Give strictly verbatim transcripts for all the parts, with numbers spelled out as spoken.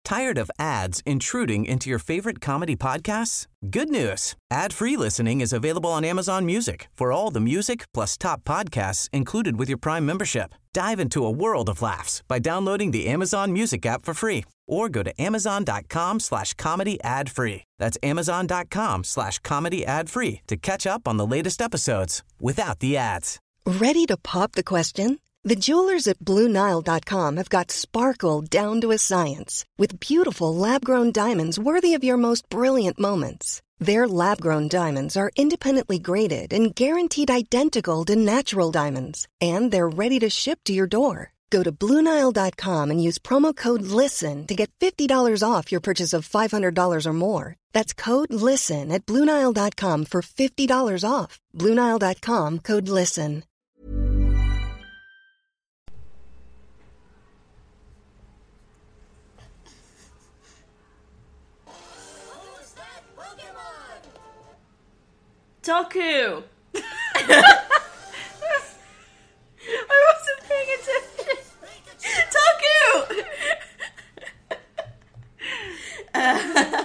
Tired of ads intruding into your favorite comedy podcasts? Good news. Ad-free listening is available on Amazon Music for all the music plus top podcasts included with your Prime membership. Dive into a world of laughs by downloading the Amazon Music app for free or go to amazon.com slash comedy ad free. That's amazon.com slash comedy ad free to catch up on the latest episodes without the ads. Ready to pop the question? The jewelers at Blue Nile dot com have got sparkle down to a science with beautiful lab-grown diamonds worthy of your most brilliant moments. Their lab-grown diamonds are independently graded and guaranteed identical to natural diamonds, and they're ready to ship to your door. Go to Blue Nile dot com and use promo code LISTEN to get fifty dollars off your purchase of five hundred dollars or more. That's code LISTEN at Blue Nile dot com for fifty dollars off. Blue Nile dot com, code LISTEN. Taku! I wasn't paying attention. Taku! uh,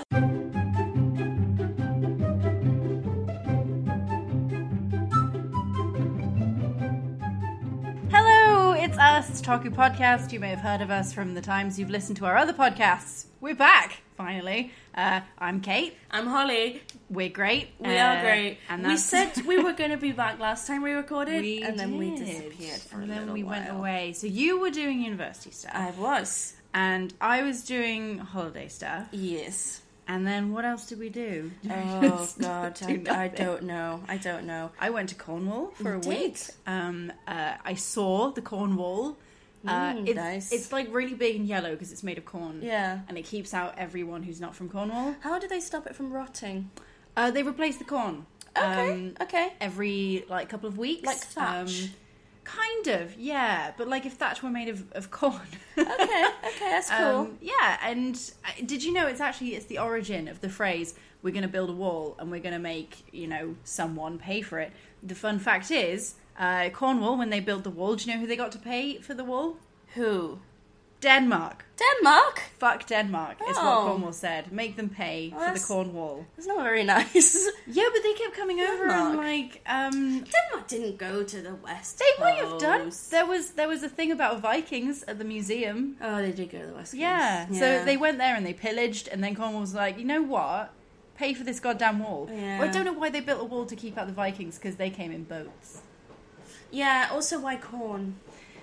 Hello, it's us, Taku Podcast. You may have heard of us from the times you've listened to our other podcasts. We're back, finally. Uh, I'm Kate. I'm Holly. We're great. We uh, are great. And we said we were going to be back last time we recorded, we and then did. we disappeared for and a then little we while. went away. So you were doing university stuff. I was. And I was doing holiday stuff. Yes. And then what else did we do? Oh, God. do I, I don't know. I don't know. I went to Cornwall for You a did? week. Um, uh, I saw the corn wall. Uh, Mm, it's, nice. it's like really big and yellow because it's made of corn. Yeah. And it keeps out everyone who's not from Cornwall. How do they stop it from rotting? Uh, they replace the corn. Okay, um, okay. Every like couple of weeks. Like thatch? Um, kind of, yeah. But like if thatch were made of, of corn. Okay, okay, that's cool. Um, yeah, and uh, did you know it's actually it's the origin of the phrase "we're going to build a wall and we're going to make you know someone pay for it." The fun fact is, uh, Cornwall when they built the wall, do you know who they got to pay for the wall? Who? Denmark. Denmark? Fuck Denmark is what Oh. Cornwall said. Make them pay Well, for the that's- corn wall. That's not very nice. Yeah, but they kept coming over and Denmark. like um. Denmark didn't go to the West They might have done. Coast. There was there was a thing about Vikings at the museum. Oh, they did go to the West Coast. Yeah. So they went there and they pillaged, and then Cornwall was like, you know what? Pay for this goddamn wall. Yeah. Well, I don't know why they built a wall to keep out the Vikings, because they came in boats. Yeah, also why corn?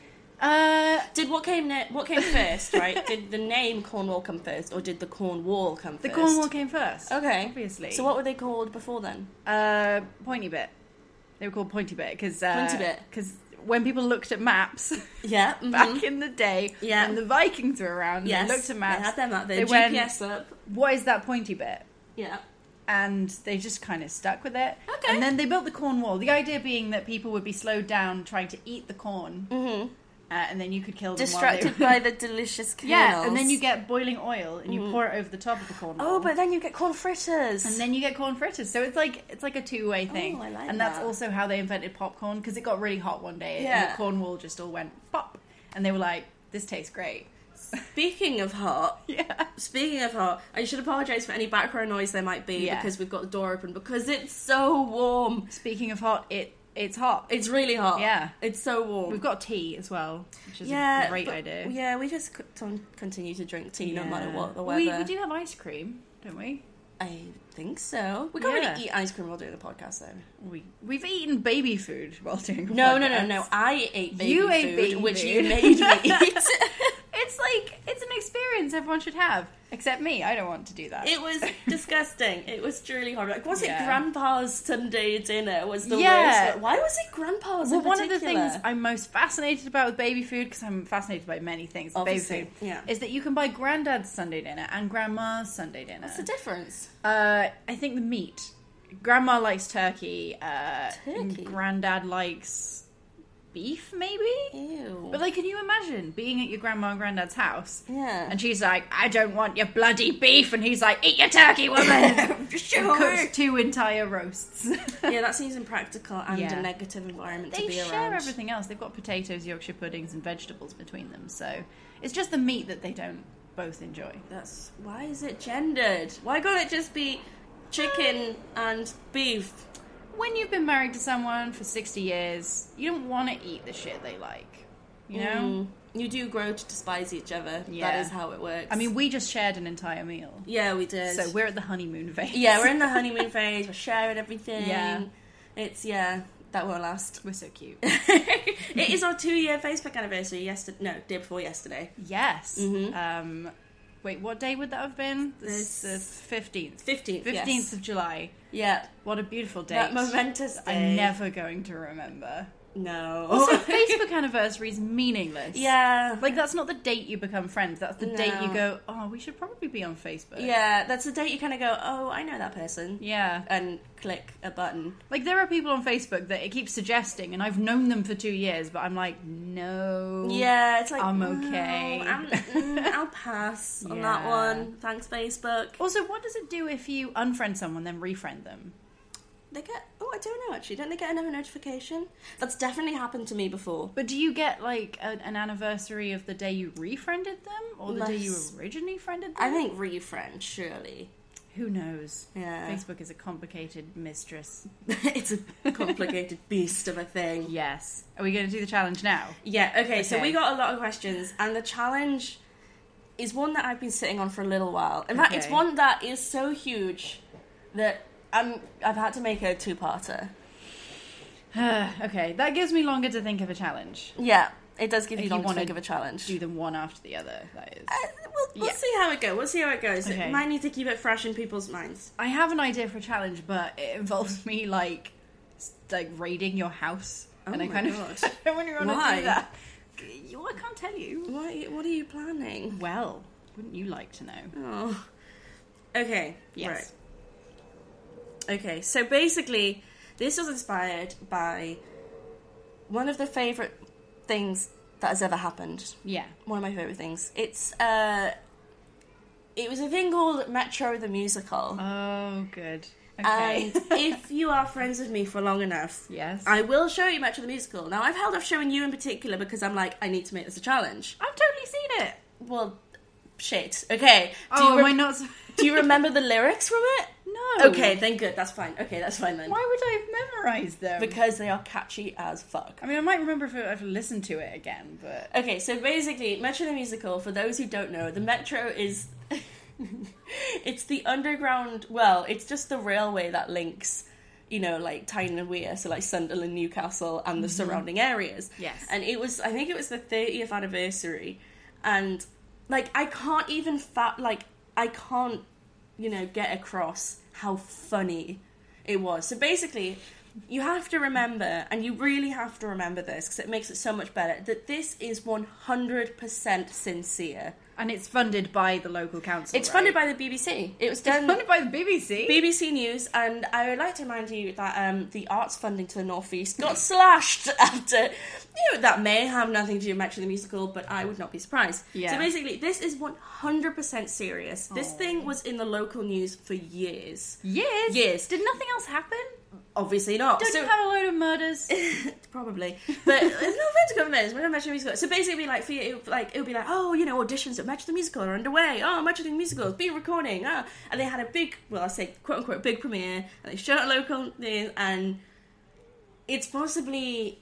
Uh, Did what came ne- what came first, right? Did the name Cornwall come first, or did the corn wall come the first? corn wall came first. Okay. Obviously. So what were they called before then? Uh, Pointy Bit. They were called Pointy Bit because uh, Pointy Bit. Because when people looked at maps Yeah. mhm. back in the day, Yeah. when the Vikings were around, Yes. they looked at maps. They had their map. Their they G went, P S up. what is that Pointy Bit? Yeah. And they just kind of stuck with it. Okay. And then they built the corn wall. The idea being that people would be slowed down trying to eat the corn, Mm-hmm. uh, and then you could kill them. Distracted while they... by the delicious kernels. Yeah, and then you get boiling oil and you pour it over the top of the corn wall. Oh, but then you get corn fritters. and then you get corn fritters. So it's like it's like a two-way thing. Oh, I like and that's that. also how they invented popcorn, because it got really hot one day Yeah. and the corn wall just all went pop. And they were like, this tastes great. Speaking of hot, Yeah. speaking of hot, I should apologise for any background noise there might be Yeah. because we've got the door open because it's so warm. Speaking of hot, it it's hot. It's really hot. Yeah. It's so warm. We've got tea as well, which is yeah, a great but- idea. Yeah, we just c- con- continue to drink tea no matter what the Well, weather. We, we do have ice cream, don't we? I think so. We can't Yeah. really eat ice cream while doing the podcast, though. We we've eaten baby food while doing. a No, no, no, podcast. no. I ate baby You food, ate baby which food. you made me eat. It's like it's an experience everyone should have, except me. I don't want to do that. It was disgusting. It was truly horrible. Like, was Yeah. it Grandpa's Sunday dinner? Was the Yeah. worst. Why was it Grandpa's? well, in one of the particular? things I'm most fascinated about with baby food, because I'm fascinated by many things with baby Obviously, food, yeah. is that you can buy Granddad's Sunday dinner and Grandma's Sunday dinner. What's the difference? Uh, I think the meat. Grandma likes turkey. Uh, Turkey? Granddad likes beef, maybe. Ew. But like, can you imagine being at your grandma and granddad's house? Yeah. And she's like, I don't want your bloody beef. And he's like, eat your turkey, woman. Sure. Cooks two entire roasts. Yeah, that seems impractical and Yeah. a negative environment They to be share around. everything else. They've got potatoes, Yorkshire puddings, and vegetables between them. So it's just the meat that they don't both enjoy. That's why is it gendered? Why can't it just be chicken and beef? When you've been married to someone for sixty years, you don't want to eat the shit they like. You know? Mm. You do grow to despise each other. Yeah. That is how it works. I mean, we just shared an entire meal. Yeah, we did. So we're at the honeymoon phase. Yeah, we're in the honeymoon phase. We're sharing everything. Yeah. It's, yeah, that won't last. We're so cute. It is our two-year Facebook anniversary yesterday. No, day before yesterday. Yes. Mm-hmm. Um, wait, what day would that have been? This- The fifteenth. fifteenth, fifteenth yes. of July. Yeah. What a beautiful date. That momentous day. I'm never going to remember. No. Also, Facebook anniversary is meaningless. Yeah. Like, that's not the date you become friends. That's the No. date you go, oh, we should probably be on Facebook. Yeah, that's the date you kind of go, oh, I know that person. Yeah. And click a button. Like, there are people on Facebook that it keeps suggesting, and I've known them for two years, but I'm like, no. Yeah, it's like, I'm okay. No, I'm, mm, I'll pass on that Yeah. one. Thanks, Facebook. Also, what does it do if you unfriend someone, then refriend them? They get, oh, I don't know actually. Don't they get another notification? That's definitely happened to me before. But do you get, like, a, an anniversary of the day you refriended them? Or the day you Less- originally friended them? I think refriend, surely. Who knows? Yeah. Facebook is a complicated mistress. It's a complicated beast of a thing. Yes. Are we going to do the challenge now? Yeah, okay, so Okay. we got a lot of questions, and the challenge is one that I've been sitting on for a little while. In fact, it's Okay. one that is so huge that I'm, I've had to make a two-parter. Okay, that gives me longer to think of a challenge. Yeah, it does give If you you long to wanna think of a challenge. Do them one after the other, that is. Uh, we'll we'll Yeah. see how it goes. We'll see how it goes. Okay. It might need to keep it fresh in people's minds. I have an idea for a challenge, but it involves me, like, s- like raiding your house. Oh and I my kind God. of I don't really want to Why? do that. You- I can't tell you. What are you, what are you planning? Well, wouldn't you like to know? Oh. Okay. Yes. Right. Okay, so basically, this was inspired by one of the favourite things that has ever happened. Yeah. One of my favourite things. It's, uh... It was a thing called Metro the Musical. Oh, good. Okay. And if you are friends with me for long enough, Yes. I will show you Metro the Musical. Now, I've held off showing you in particular because I'm like, I need to make this a challenge. I've totally seen it. Well, shit. Okay. Do Oh, you am rem- I not? Do you remember the lyrics from it? No. Okay, then good. That's fine. Okay, that's fine then. Why would I have memorised them? Because they are catchy as fuck. I mean, I might remember if I've listened to it again, but Okay, so basically, Metro the Musical, for those who don't know, the Metro is... it's the underground... Well, it's just the railway that links, you know, like Tyne and Weir, so like Sunderland, Newcastle, and the surrounding areas. Yes. And it was... I think it was the thirtieth anniversary, and, like, I can't even... Fa- like, I can't, you know, get across how funny it was. So basically... You have to remember, and you really have to remember this, because it makes it so much better, that this is one hundred percent sincere. and it's funded by the local council. It's funded by the B B C. It was It's done... funded by the B B C. B B C News, and I would like to remind you that um, the arts funding to the North East got slashed after... You know, that may have nothing to do with Metro the Musical, but I would not be surprised. Yeah. So basically, this is one hundred percent serious. This Aw. thing was in the local news for years. Years. Years. Did nothing else happen? Obviously not. Don't So- you have a load of murders? Probably, but there's no offense to government. We're not Metro the Musical. So basically, like, for you, it would, like it would be like, oh, you know, auditions at Metro the Musical are underway. Oh, Metro the Musical is being recording. Ah, and they had a big, well, I say quote unquote big premiere, and they showed it local news, and it's possibly,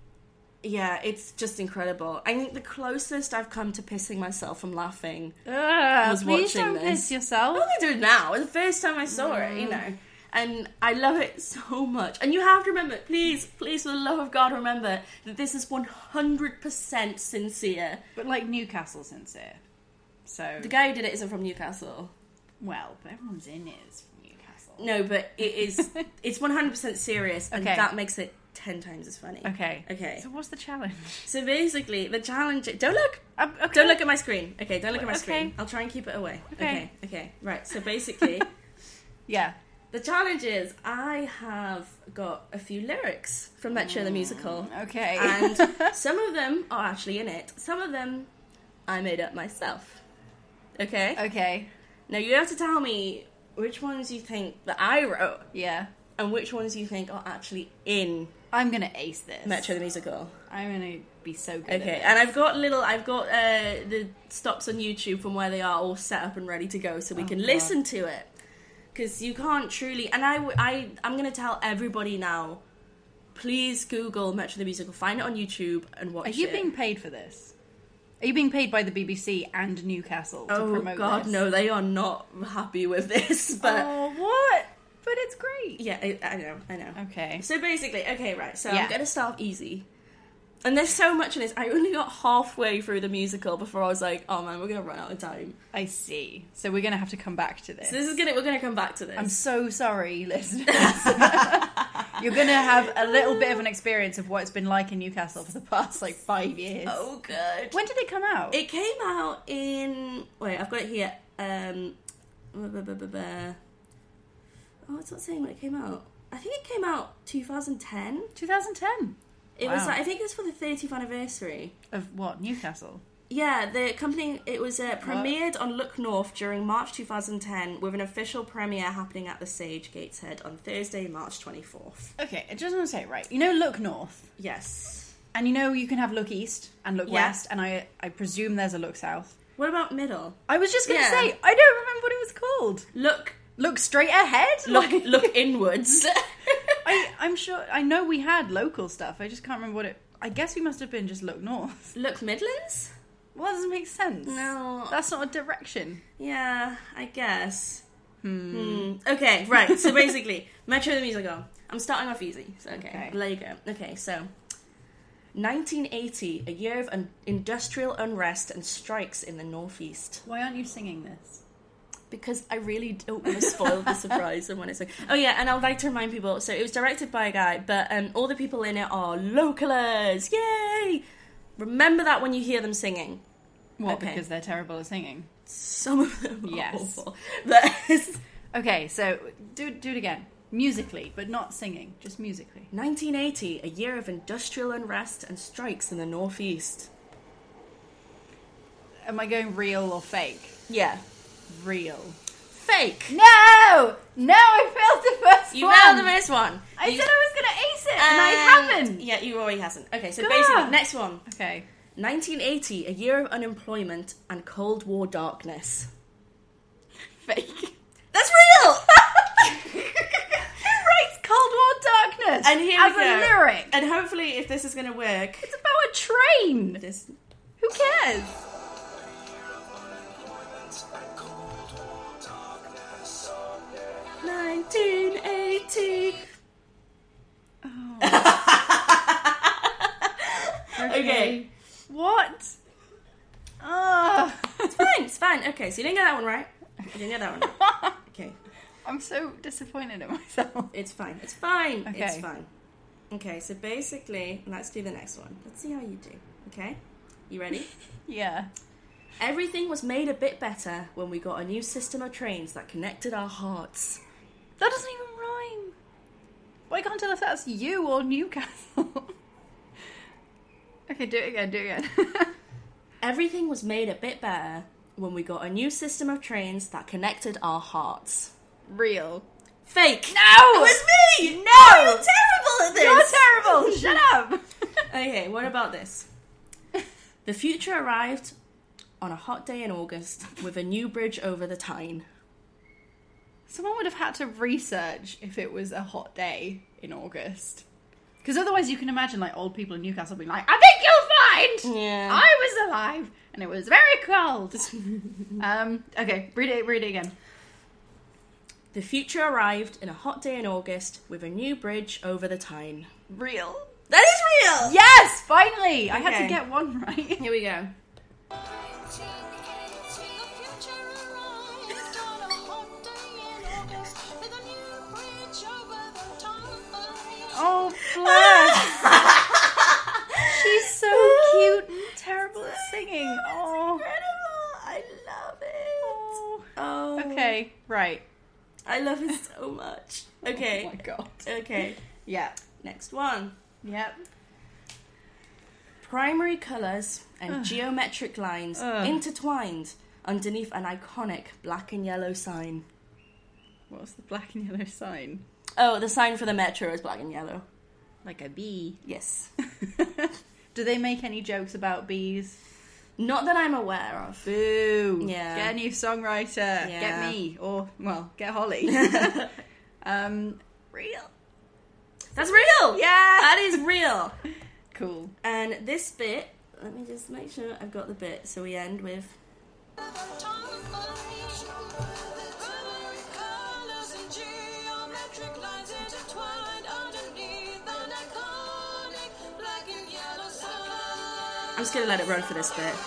yeah, it's just incredible. I think the closest I've come to pissing myself from laughing. Ugh, was please watching don't this. piss yourself. I'm gonna do it now. It's the first time I saw it, you know. And I love it so much. And you have to remember, please, please, for the love of God, remember that this is one hundred percent sincere. But like Newcastle sincere. So, The guy who did it isn't from Newcastle. well, but everyone's in it is from Newcastle. No, but it is, it's one hundred percent serious, and Okay. that makes it ten times as funny. Okay. Okay. So what's the challenge? So basically, the challenge... Don't look! Um, okay. Don't look at my screen. Okay, don't look at my Okay. screen. I'll try and keep it away. Okay. Okay, okay. Right, so basically... Yeah. The challenge is, I have got a few lyrics from Metro the Musical. Okay. And some of them are actually in it. Some of them I made up myself. Okay? Okay. Now you have to tell me which ones you think that I wrote Yeah. and which ones you think are actually in I'm gonna ace this. Metro the Musical. I'm gonna be so good. Okay, at and I've got little, I've got uh, the stops on YouTube from where they are all set up and ready to go, so we Oh, can God. listen to it. Because you can't truly, and I, I, I'm going to tell everybody now, please Google Metro the Musical, find it on YouTube and watch Are it. you being paid for this? Are you being paid by the B B C and Newcastle to Oh promote God, this? no, they are not happy with this, but... Oh, what? But it's great. Yeah, I, I know, I know. Okay. So basically, okay, right, so Yeah. I'm going to start off easy. And there's so much in this. I only got halfway through the musical before I was like, oh man, we're going to run out of time. I see. So we're gonna have to come back to this. So this is gonna, we're going to come back to this. I'm so sorry, listeners. You're gonna have a little bit of an experience of what it's been like in Newcastle for the past like five years. Oh, good. When did it come out? It came out in... Wait, I've got it here. Um, blah, blah, blah, blah. Oh, it's not saying when it came out. I think it came out twenty ten. twenty ten. It Wow. was like, I think it was for the thirtieth anniversary. Of what? Newcastle? Yeah, the company, it was uh, premiered on Look North during March twenty ten with an official premiere happening at the Sage Gateshead on Thursday, March twenty-fourth. Okay, I just want to say, right, you know Look North? Yes. And you know you can have Look East and Look Yeah. West, and I I presume there's a Look South. What about middle? I was just going to Yeah. say, I don't remember what it was called. Look, Look straight ahead? look, Like- look inwards. I, I'm sure, I know we had local stuff, I just can't remember what it, I guess we must have been just Look North. Look Midlands? Well, that doesn't make sense. No. That's not a direction. Yeah, I guess. Hmm. Okay, right. So basically, Metro the Musical. I'm starting off easy. So okay, Okay. there you go. Okay, so nineteen eighty, a year of un- industrial unrest and strikes in the northeast. Why aren't you singing this? Because I really don't want to spoil the surprise of when it's like. Oh yeah, and I'd like to remind people. So it was directed by a guy, but um, all the people in it are localers. Yay! Remember that when you hear them singing. What, Okay. because they're terrible at singing? Some of them are Yes. awful. But Okay, so do, do it again. Musically, but not singing, just musically. nineteen eighty, a year of industrial unrest and strikes in the northeast. Am I going real or fake? Yeah. Real. Fake! No! No, I failed the first You one! failed the first one. I You- said I was going to ace it, and I haven't! Yeah, you already hasn't. Okay, so Gah! basically, next one. Okay. nineteen eighty, a year of unemployment and Cold War darkness. Fake. That's real! Who writes Cold War Darkness And here as we go. a lyric? And hopefully, if this is going to work... It's about a train! This... Who cares? nineteen eighty... Okay. What? Oh. It's fine, it's fine. Okay, so you didn't get that one right. You didn't get that one right. Okay. I'm so disappointed in myself. It's fine. It's fine. Okay. It's fine. Okay, so basically, let's do the next one. Let's see how you do. Okay? You ready? Yeah. Everything was made a bit better when we got a new system of trains that connected our hearts. That doesn't even rhyme. Well, I can't tell if that's you or Newcastle. Okay, do it again, do it again. Everything was made a bit better when we got a new system of trains that connected our hearts. Real. Fake! No! It was me! No! Oh, you're terrible at this! You're terrible! Shut up! Okay, what about this? The future arrived on a hot day in August with a new bridge over the Tyne. Someone would have had to research if it was a hot day in August. Because otherwise you can imagine like old people in Newcastle being like, I think you'll find Yeah. I was alive and it was very cold. um, okay, read it, read it again. The future arrived in a hot day in August with a new bridge over the Tyne. Real? That is real! Yes, finally! I had Okay. to get one right. Here we go. Oh, bless. She's so cute and terrible at singing. Oh. Incredible! I love it! Oh. Okay, right. I love it so much. Okay. Oh my god. Okay. Yeah. Next one. Yep. Primary colours and geometric lines Ugh. intertwined underneath an iconic black and yellow sign. What's the black and yellow sign? Oh, the sign for the metro is black and yellow. Like a bee. Yes. Do they make any jokes about bees? Not that I'm aware of. Boo. Yeah. Get a new songwriter. Yeah. Get me. Or, well, get Holly. um, real. That's real! Yeah! That is real. Cool. And this bit, let me just make sure I've got the bit. So we end with... I'm just going to let it run for this bit.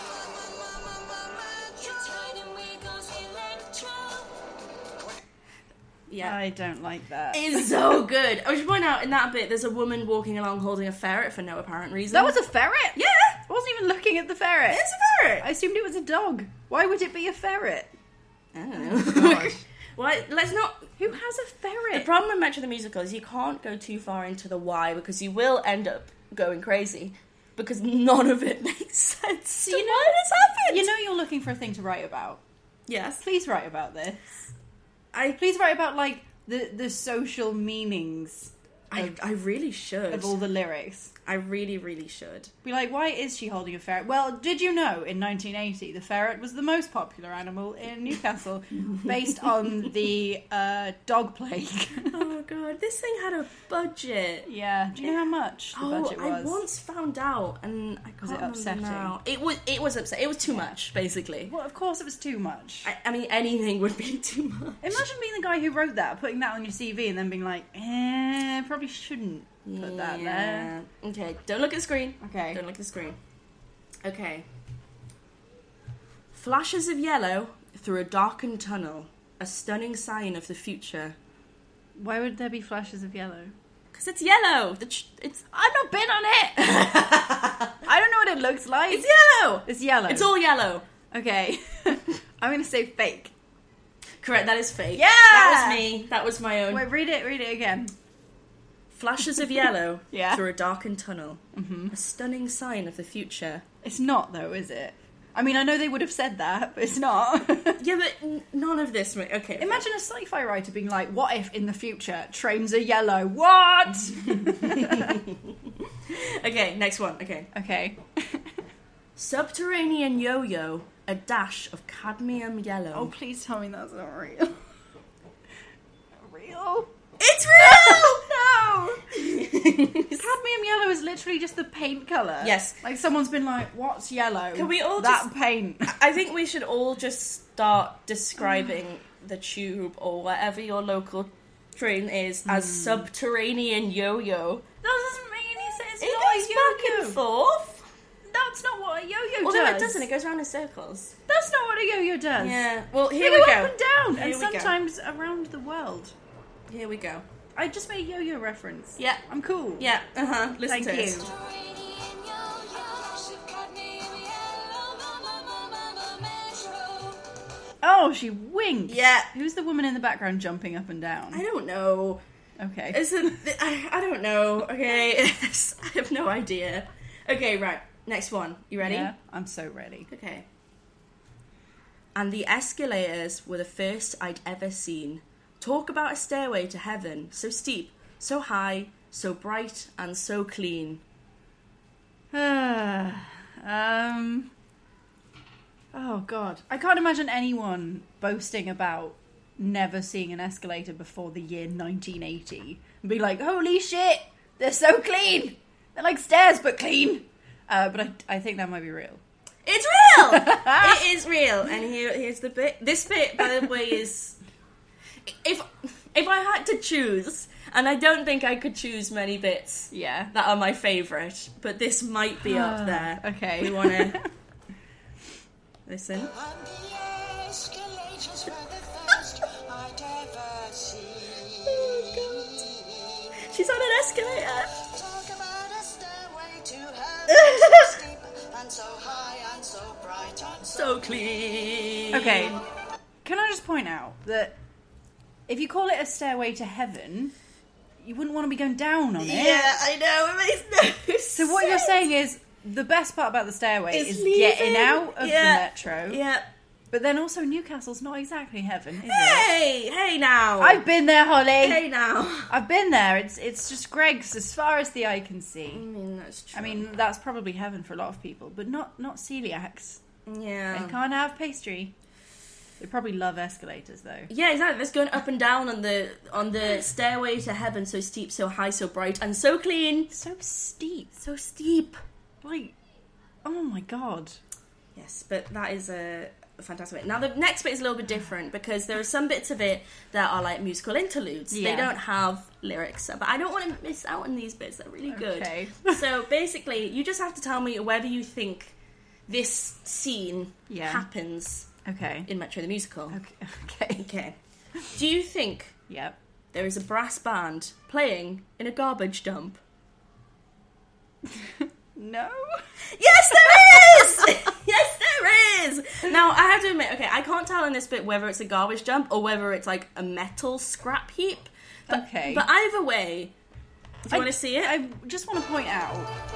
Yeah. I don't like that. It's so good. I should point out, in that bit, there's a woman walking along holding a ferret for no apparent reason. That was a ferret? Yeah! I wasn't even looking at the ferret. It's a ferret! I assumed it was a dog. Why would it be a ferret? I don't know. Well, let's not... Who has a ferret? The problem with Metro the Musical is you can't go too far into the why, because you will end up going crazy. Because none of it makes sense. So you know, why this happened? You know you're looking for a thing to write about. Yes. Please write about this. I Please write about, like, the, the social meanings I, of, I really should. of all the lyrics. I really, really should. Be like, why is she holding a ferret? Well, did you know in nineteen eighty the ferret was the most popular animal in Newcastle based on the uh, dog plague? Oh god, this thing had a budget. Yeah. Do you know how much the Oh, budget was? I once found out, and I can't Was it remember upsetting? now. It was. It was upsetting. It was too much, basically. Well, of course it was too much. I, I mean, anything would be too much. Imagine being the guy who wrote that, putting that on your C V, and then being like, eh, probably shouldn't put that there. Yeah. Okay, don't look at the screen. Okay. Don't look at the screen. Okay. Flashes of yellow through a darkened tunnel, a stunning sign of the future. Why would there be flashes of yellow? Because it's yellow. The ch- it's. I've not been on it! I don't know what it looks like. It's yellow. It's yellow. It's all yellow. Okay. I'm going to say fake. Correct. That is fake. Yeah! That was me. That was my own. Wait, read it, read it again. Flashes of yellow Yeah. through a darkened tunnel. Mm-hmm. A stunning sign of the future. It's not, though, is it? I mean, I know they would have said that, but it's not. Yeah, but n- none of this... ma- Okay. Imagine a sci-fi writer being like, what if in the future trains are yellow? What? Okay, next one. Okay. Okay. Subterranean yo-yo, a dash of cadmium yellow. Oh, please tell me that's not real. Real? It's real! No! Cadmium yellow is literally just the paint colour. Yes. Like someone's been like, what's yellow? Can we all that just- paint. I think we should all just start describing the tube or whatever your local train is as subterranean yo-yo. That doesn't make any sense. It's It not goes a back yo-yo. and forth. That's not what a yo-yo Although does. it doesn't, it goes around in circles. That's not what a yo-yo does. Yeah. Well, They here go we go. up and down, Here and we go. sometimes around the world. Here we go. I just made a yo-yo reference. Yeah. I'm cool. Yeah. Uh huh. Listen Thank to you. it. Oh, she winked. Yeah. Who's the woman in the background jumping up and down? I don't know. Okay. Is it? I, I don't know. Okay. I have no idea. Okay. Right. Next one. You ready? Yeah, I'm so ready. Okay. And the escalators were the first I'd ever seen. Talk about a stairway to heaven, so steep, so high, so bright, and so clean. um. Oh God, I can't imagine anyone boasting about never seeing an escalator before the year nineteen eighty and be like, "Holy shit, they're so clean! They're like stairs but clean." Uh, but I, I think that might be real. It's real! It is real. And here, here's the bit. This bit, by the way, is... If if I had to choose, and I don't think I could choose many bits Yeah. that are my favourite, but this might be up there. Okay. We want to... Listen. She's on an escalator. So clean. Okay. Can I just point out that if you call it a stairway to heaven, you wouldn't want to be going down on it. Yeah, I know. It makes no sense. So what you're saying is the best part about the stairway It's is leaving. getting out of Yeah. the metro. Yeah. But then also Newcastle's not exactly heaven, is it? Hey, hey now. I've been there, Holly. Hey now. I've been there. It's it's just Greg's as far as the eye can see. I mean, that's true. I mean, that's probably heaven for a lot of people, but not not celiacs. yeah. They can't have pastry. They probably love escalators, though. Yeah, exactly. That's going up and down on the on the stairway to heaven, so steep, so high, so bright, and so clean. So steep. So steep. Like, oh my god. Yes, but that is a fantastic bit. Now, the next bit is a little bit different, because there are some bits of it that are like musical interludes. Yeah. They don't have lyrics, but I don't want to miss out on these bits. They're really good. Okay. So, basically, you just have to tell me whether you think this scene Yeah. happens Okay. in Metro the Musical. Okay. Okay. Okay. Do you think Yep. there is a brass band playing in a garbage dump? No. Yes, there is! Yes, there is! Now, I have to admit, okay, I can't tell in this bit whether it's a garbage dump or whether it's like a metal scrap heap. But, Okay. But either way, do you I- want to see it? I just want to point out.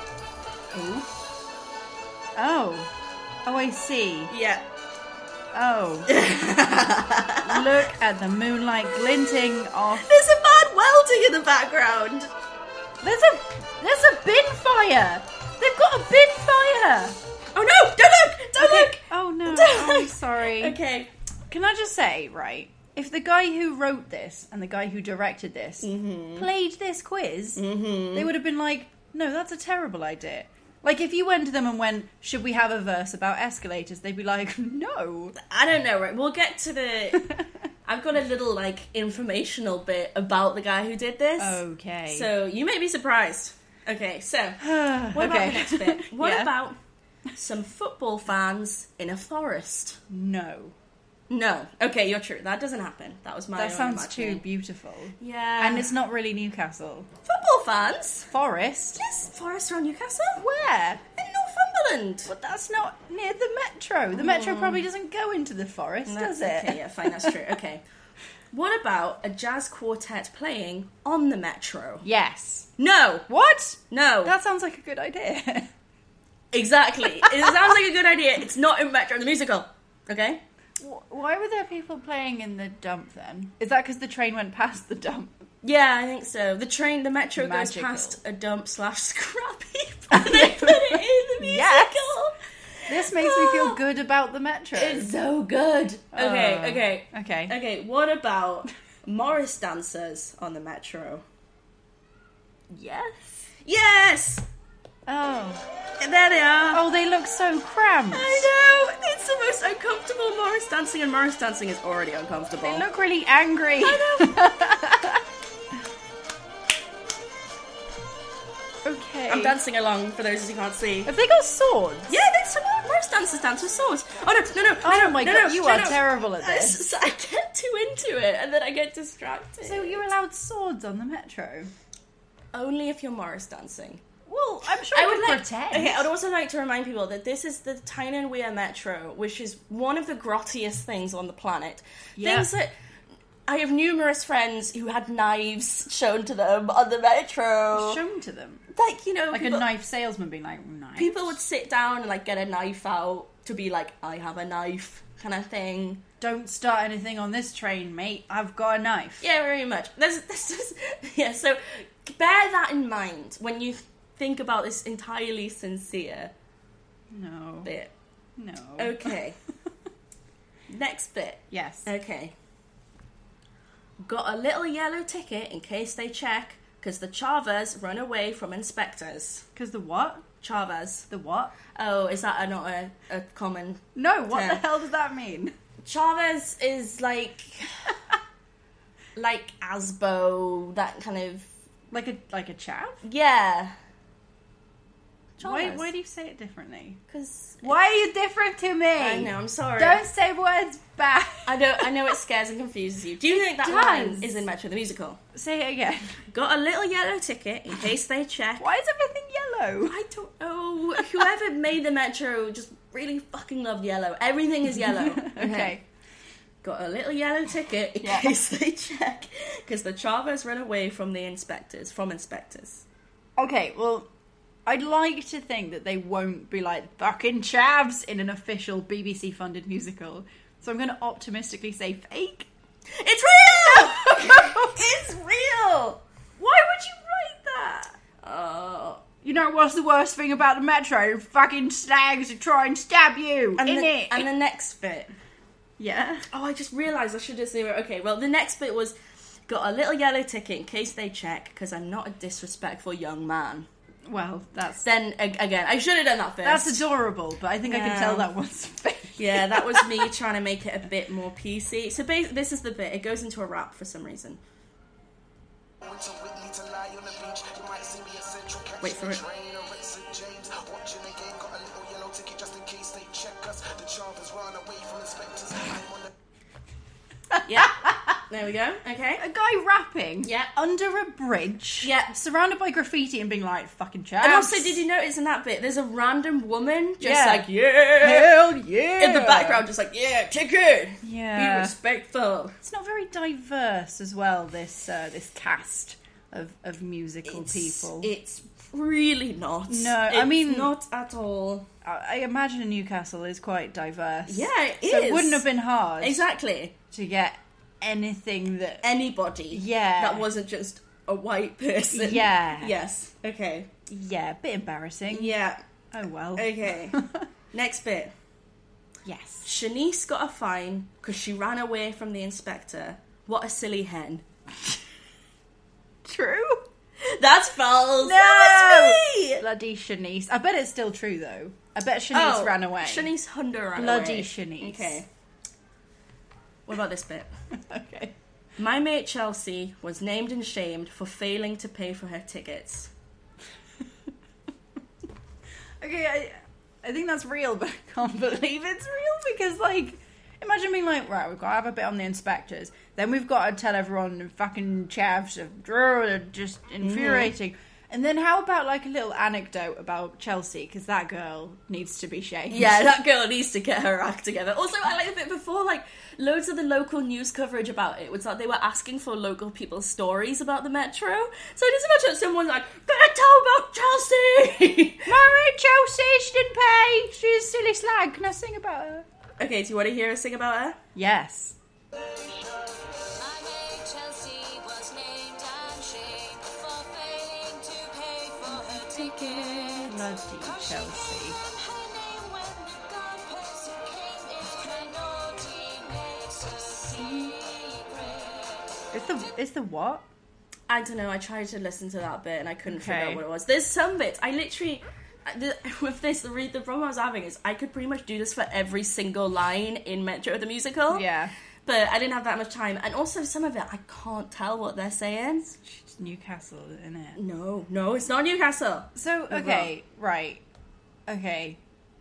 Oh. Oh, I see. Yeah. Oh. Look at the moonlight glinting off. There's a man welding in the background. There's a there's a bin fire. They've got a bin fire. Oh no! Don't look! Don't Okay. look! Oh no. Don't I'm look. sorry. Okay. Can I just say, right? If the guy who wrote this and the guy who directed this Mm-hmm. played this quiz, they would have been like, no, that's a terrible idea. Like, if you went to them and went, should we have a verse about escalators? They'd be like, no. I don't know, right? We'll get to the... I've got a little, like, informational bit about the guy who did this. Okay. So, you may be surprised. Okay, so, what about Okay. the next bit? What Yeah. about some football fans in a forest? No. No. Okay, you're true. That doesn't happen. That was my That own sounds too imagining. beautiful. Yeah. And it's not really Newcastle. Football fans? Forest? Yes, Forest around Newcastle. Where? In Northumberland. But that's not near the metro. The metro probably doesn't go into the forest, does it? Okay, yeah, fine, that's true. Okay. What about a jazz quartet playing on the metro? Yes. No. What? No. That sounds like a good idea. Exactly. It sounds like a good idea. It's not in Metro the Musical. Okay? Wh- Why were there people playing in the dump then? Is that because the train went past the dump? Yeah, I think so. The train, the Metro Magical. goes past a dump slash scrap heap and they put it in the musical. Yes. This makes me feel good about the metro. It's so good. Okay, Oh. okay. Okay. Okay, what about Morris dancers on the Metro? Yes. Yes! Oh. There they are. Oh, they look so cramped. I know! It's the most uncomfortable Morris dancing, and Morris dancing is already uncomfortable. They look really angry. I know. Okay. I'm dancing along for those who can't see. Have they got swords? Yeah, that's some Morris dancers dance with swords. Oh no, no, no! Oh no, my no, god, no, you no, are no. terrible at I, this. so I get too into it, and then I get distracted. So you're allowed swords on the metro? only if you're Morris dancing. Well, I'm sure I I would could like, pretend. okay, I would also like to remind people that this is the Tyne and Weir Metro, which is one of the grottiest things on the planet. Yeah. Things that I have numerous friends who had knives shown to them on the metro. Shown to them. Like, you know, Like people, a knife salesman being like, knife. people would sit down and like get a knife out to be like, I have a knife kind of thing. Don't start anything on this train, mate. I've got a knife. Yeah, very much. There's, there's just, yeah, so bear that in mind when you think about this entirely sincere No. bit. No. Okay. Next bit. Yes. Okay. Got a little yellow ticket in case they check, because the Chavas run away from inspectors. Because the what? Chavas. The what? Oh, is that a, not a, a common... No, what Yeah. the hell does that mean? Chavez is like... like Asbo, that kind of... Like a like a chav? Yeah. Why, Chavez. why do you say it differently? Because... Why are you different to me? I know, I'm sorry. Don't say words back. I know, I know it scares and confuses you. Do you think that does. line is in Metro the Musical? Say it again. Got a little yellow ticket in case they check. Why is everything yellow? I don't know. Whoever made the Metro just really fucking loved yellow. Everything is yellow. Okay. Got a little yellow ticket in Yeah. case they check. Because the Chavas run away from the inspectors. From inspectors. Okay, well, I'd like to think that they won't be like fucking chavs in an official B B C funded musical. So I'm going to optimistically say fake. It's real! It's real! Why would you write that? Oh. You know what's the worst thing about the Metro? Fucking slags who try and stab you, And in the, it. and the next bit. Yeah. Oh, I just realised I should just say, okay, well, the next bit was, got a little yellow ticket in case they check, because I'm not a disrespectful young man. Well, that's... Then, ag- again, I should have done that first. That's adorable, but I think I Yeah. can tell that one's fake. Yeah, that was me trying to make it a bit more P C. So bas- this is the bit. It goes into a rap for some reason. Wait for it. Yeah. There we go. Okay. A guy rapping Yeah. under a bridge, Yeah. surrounded by graffiti and being like, fucking chaps. And also, did you notice in that bit, there's a random woman just Yeah. like, yeah. Hell yeah! In the background, just like, yeah, ticket. Yeah. Be respectful. It's not very diverse as well, this uh, this cast of, of musical It's, people. it's really not. No, It's I mean- not at all. I, I imagine Newcastle is quite diverse. Yeah, it So is. it wouldn't have been hard Exactly. to get anything that... Anybody. Yeah. That wasn't just a white person. Yeah. Yes. Okay. Yeah, a bit embarrassing. Yeah. Oh well. Okay. Next bit. Yes. Shanice got a fine because she ran away from the inspector. What a silly hen. True? That's false. No! That's me! Bloody Shanice. I bet it's still true though. I bet Shanice Oh, ran away. Shanice Hunter ran Bloody away. Shanice. Okay. What about this bit? Okay. My mate Chelsea was named and shamed for failing to pay for her tickets. Okay, I, I think that's real, but I can't believe it's real because, like, imagine being like, right, we've got to have a bit on the inspectors, then we've got to tell everyone the fucking chavs of they're just infuriating. Mm. And then how about, like, a little anecdote about Chelsea, because that girl needs to be shamed. Yeah, that girl needs to get her act together. Also, I like the bit before, like, loads of the local news coverage about it was that they were asking for local people's stories about the Metro. So I just imagine someone like, gotta tell about Chelsea! Married Chelsea, she didn't pay, she's a silly slag, can I sing about her? Okay, do you want to hear us sing about her? Yes. Bloody Chelsea. It's the it's the what? I don't know, I tried to listen to that bit and I couldn't figure Okay. out what it was. There's some bits, I literally... The, with this, the, re- the problem I was having is I could pretty much do this for every single line in Metro the Musical. Yeah. But I didn't have that much time. And also some of it, I can't tell what they're saying. It's Newcastle, isn't it? No, no, it's not Newcastle. So, okay, right. Okay.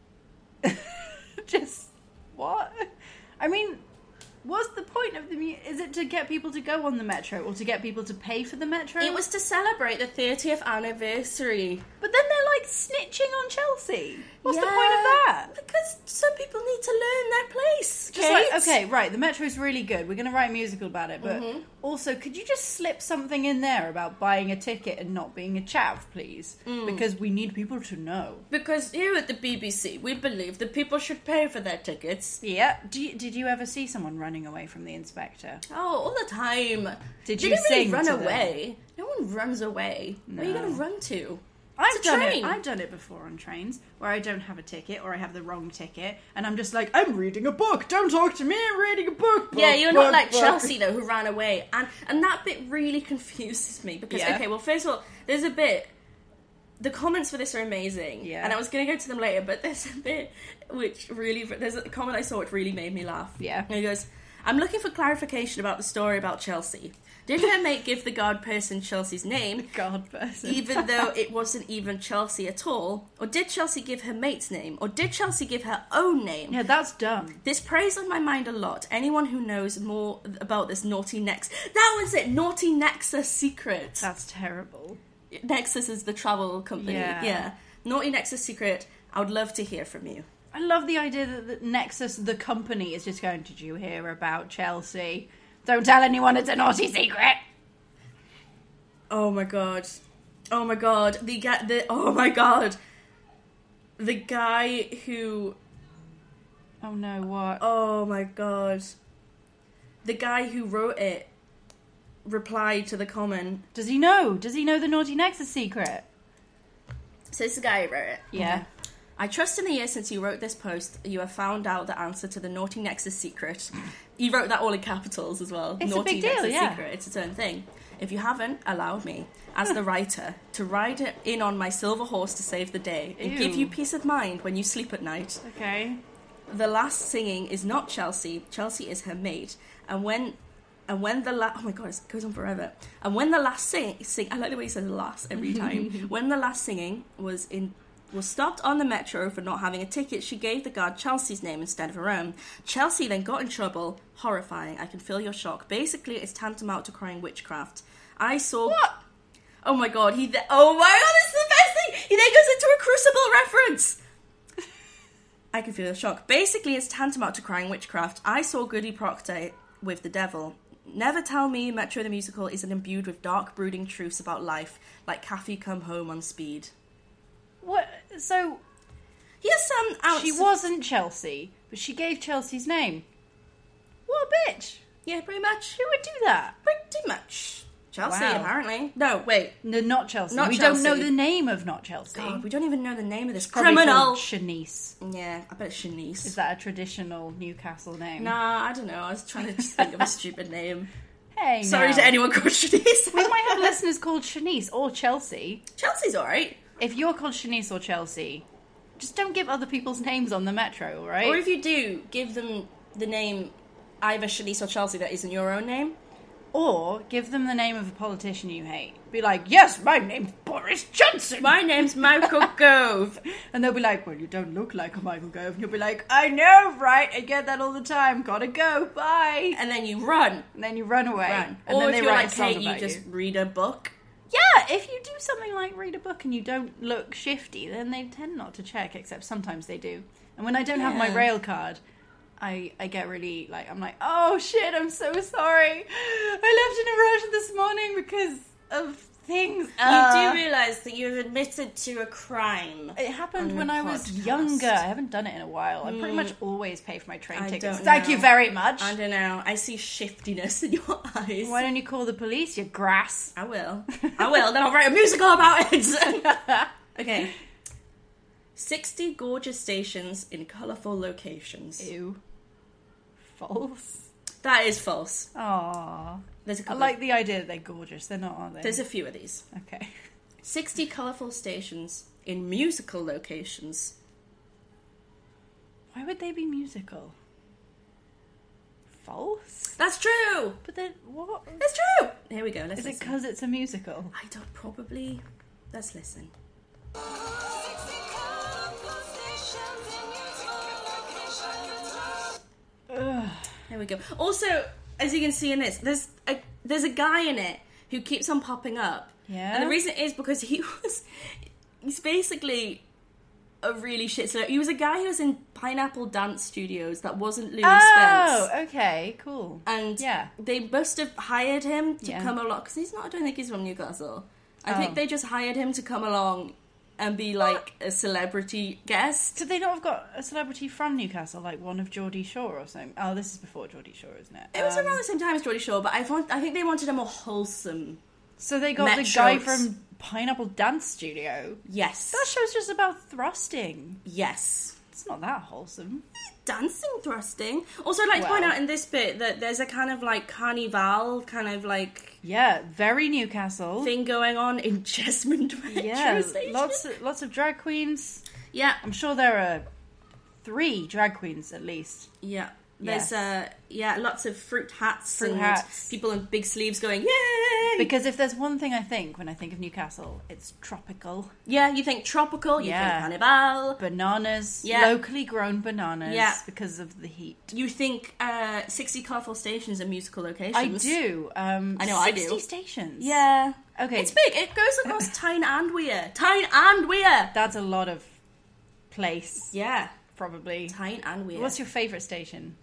Just, what? I mean, what's the point of the mu- Is it to get people to go on the Metro or to get people to pay for the Metro? It was to celebrate the thirtieth anniversary. But then they're like snitching on Chelsea. What's the Yeah, point of that? Because some people need to learn their place. Just Kate. like, okay, right, the Metro's really good. We're going to write a musical about it. But Mm-hmm. also, could you just slip something in there about buying a ticket and not being a chav, please? Mm. Because we need people to know. Because here at the B B C, we believe that people should pay for their tickets. Yeah. Do you, did you ever see someone running away from the inspector? Oh, all the time. Did They you didn't really sing run to them? away. No one runs away. Where are you No. going to run to? I've It's a done train. it. I've done it before on trains where I don't have a ticket or I have the wrong ticket, and I'm just like, I'm reading a book. Don't talk to me. I'm reading a book. book Yeah, you're book, not like book. Chelsea though, who ran away, and and that bit really confuses me because Yeah. okay, well, first of all, there's a bit. The comments for this are amazing, Yeah. and I was going to go to them later, but there's a bit which really there's a comment I saw which really made me laugh. Yeah. And he goes, "I'm looking for clarification about the story about Chelsea. Did her mate give the guard person Chelsea's name?" God person. Even though it wasn't even Chelsea at all? Or did Chelsea give her mate's name? Or did Chelsea give her own name? Yeah, that's dumb. This preys on my mind a lot. Anyone who knows more about this naughty Nexus... That was it! Naughty Nexus secret. That's terrible. Nexus is the travel company. Yeah. Yeah. Naughty Nexus secret. I would love to hear from you. I love the idea that the Nexus, the company, is just going, did you hear about Chelsea? Don't tell anyone, it's a naughty secret. Oh my god. Oh my god. The guy... The, oh my god. The guy who... Oh no, what? Oh my god. The guy who wrote it replied to the comment. Does he know? Does he know the Naughty Nexus secret? So it's the guy who wrote it. Yeah. Okay. I trust in the years since you wrote this post, you have found out the answer to the Naughty Nexus secret. You wrote that all in capitals as well. It's Naughty a big deal, Nexus yeah. secret. It's its own thing. If you haven't allowed me, as the writer, to ride it in on my silver horse to save the day and Ew. give you peace of mind when you sleep at night, Okay. the last singing is not Chelsea. Chelsea is her mate. And when... And when the last... Oh my god, it goes on forever. And when the last sing... sing I like the way he says last every time. When the last singing was in... was stopped on the metro for not having a ticket, she gave the guard Chelsea's name instead of her own. Chelsea then got in trouble. Horrifying. I can feel your shock. Basically, it's tantamount to crying witchcraft. I saw... What? Oh my god, he... Th- oh my god, this is the best thing! He then goes into a Crucible reference! I can feel your shock. Basically, it's tantamount to crying witchcraft. I saw Goody Proctor with the devil. Never tell me Metro the Musical isn't imbued with dark, brooding truths about life, like Kathy Come Home on speed. What? So He has some ounce she of- wasn't Chelsea, but she gave Chelsea's name. What a bitch! Yeah, pretty much. Who would do that? Pretty much. Chelsea, Wow. apparently. No, wait. No, not Chelsea. Not we Chelsea. don't know the name of not Chelsea. God, we don't even know the name of this Probably criminal. called Shanice. Yeah, I bet it's Shanice. Is that a traditional Newcastle name? Nah, I don't know. I was trying to just think of a stupid name. Hey, Sorry now. to anyone called Shanice. We might have listeners called Shanice or Chelsea. Chelsea's alright. If you're called Shanice or Chelsea, just don't give other people's names on the metro, all right? Or if you do, give them the name either Shanice or Chelsea that isn't your own name. Or give them the name of a politician you hate. Be like, yes, my name's Boris Johnson. My name's Michael Gove. And they'll be like, well, you don't look like a Michael Gove. And you'll be like, I know, right? I get that all the time. Gotta go. Bye. And then you run. And then you run away. Run. And Or then if they you're write like a song Kate, you about just you. read a book. Yeah, if you do something like read a book and you don't look shifty, then they tend not to check, except sometimes they do. And when I don't have my Yeah. rail card, I, I get really, like, I'm like, oh shit, I'm so sorry. I left in a rush this morning because of things. Uh, you do realise that you've admitted to a crime. It happened on when the I was podcast. younger. I haven't done it in a while. I pretty much always pay for my train I tickets. don't Thank know. you very much. I don't know. I see shiftiness in your eyes. Why don't you call the police, you grass? I will. I will. Then I'll write a musical about it. Okay. sixty gorgeous stations in colourful locations. Ew. False. That is false. Aww. There's a I couple. like the idea that they're gorgeous. They're not, are they? There's a few of these. Okay. sixty colourful stations in musical locations. Why would they be musical? False? That's true. But then, what? That's true. Here we go. Let's Is it listen. because it's a musical? I don't probably. Let's listen. Ugh. There we go. Also, as you can see in this, there's a there's a guy in it who keeps on popping up. Yeah? And the reason is because he was he's basically a really shit. So he was a guy who was in Pineapple Dance Studios that wasn't Louis Oh, Spence. okay, cool. And Yeah. they must have hired him to Yeah. come along because he's not. I don't think he's from Newcastle. I Oh. think they just hired him to come along and be like a celebrity guest. Could they not have got a celebrity from Newcastle, like one of Geordie Shore or something? Oh, this is before Geordie Shore, isn't it? It was Um, around the same time as Geordie Shore, but I want, I think they wanted a more wholesome. So they got the Metros. guy from Pineapple Dance Studio. Yes. That show's just about thrusting. Yes. It's not that wholesome. Dancing, thrusting. Also, I'd like to point Well. out in this bit that there's a kind of like carnival kind of like Yeah, very Newcastle. thing going on in Jesmond Metro Yeah, Station. lots of, lots of drag queens. Yeah, I'm sure there are three drag queens at least. yeah. There's Yes. uh yeah, lots of fruit hats Fruit and hats. people in big sleeves going yay. Because if there's one thing I think when I think of Newcastle, it's tropical. Yeah, you think tropical, you Yeah. think carnival, Bananas, Yeah. locally grown bananas Yeah. because of the heat. you think uh sixty colourful stations and musical locations. I do. Um, I know I do. sixty stations. Yeah. Okay. It's big. It goes across Tyne and Weir. Tyne and Weir. That's a lot of place, Yeah. probably. Tyne and Weir. What's your favourite station?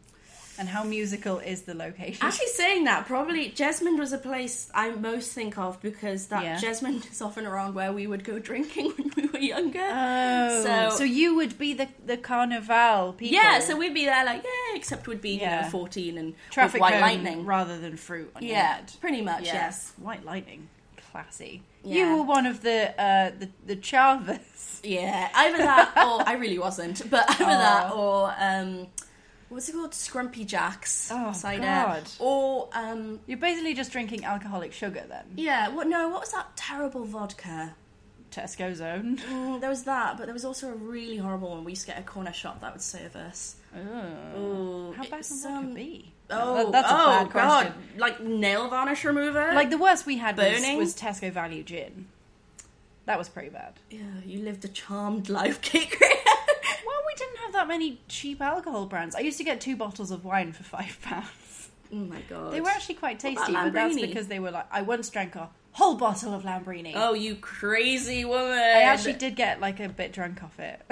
And how musical is the location? Actually, saying that, probably Jesmond was a place I most think of because that Yeah. Jesmond is often around where we would go drinking when we were younger. Oh, so, so you would be the the carnival people. yeah, so we'd be there like, yeah, except we'd be, you Yeah. know, fourteen and Traffic with white cone lightning. rather than fruit on your Yeah, head. pretty much, Yeah. yes. White lightning, classy. Yeah. You were one of the uh, the the Chavas. Yeah, either that or I really wasn't, but either Oh. that or um, what's it called, Scrumpy Jacks Oh, cider, God. or um, You're basically just drinking alcoholic sugar then. yeah, what? No, what was that terrible vodka? Tesco's own. Mm, there was that, but there was also a really horrible one. We used to get a corner shop that would serve us. Oh. Ooh, How bad it's, can vodka um, be? Oh, That- that's a oh bad god, question. like nail varnish remover. Like the worst we had was, Burning? was Tesco Value Gin. That was pretty bad. yeah, you lived a charmed life, Kate. Well, we didn't have that many cheap alcohol brands. I used to get two bottles of wine for five pounds. Oh my god, They were actually quite What tasty, about but that's Lambrini? because they were like, I once drank a whole bottle of Lambrini. Oh, you crazy woman! I actually did get like a bit drunk off it.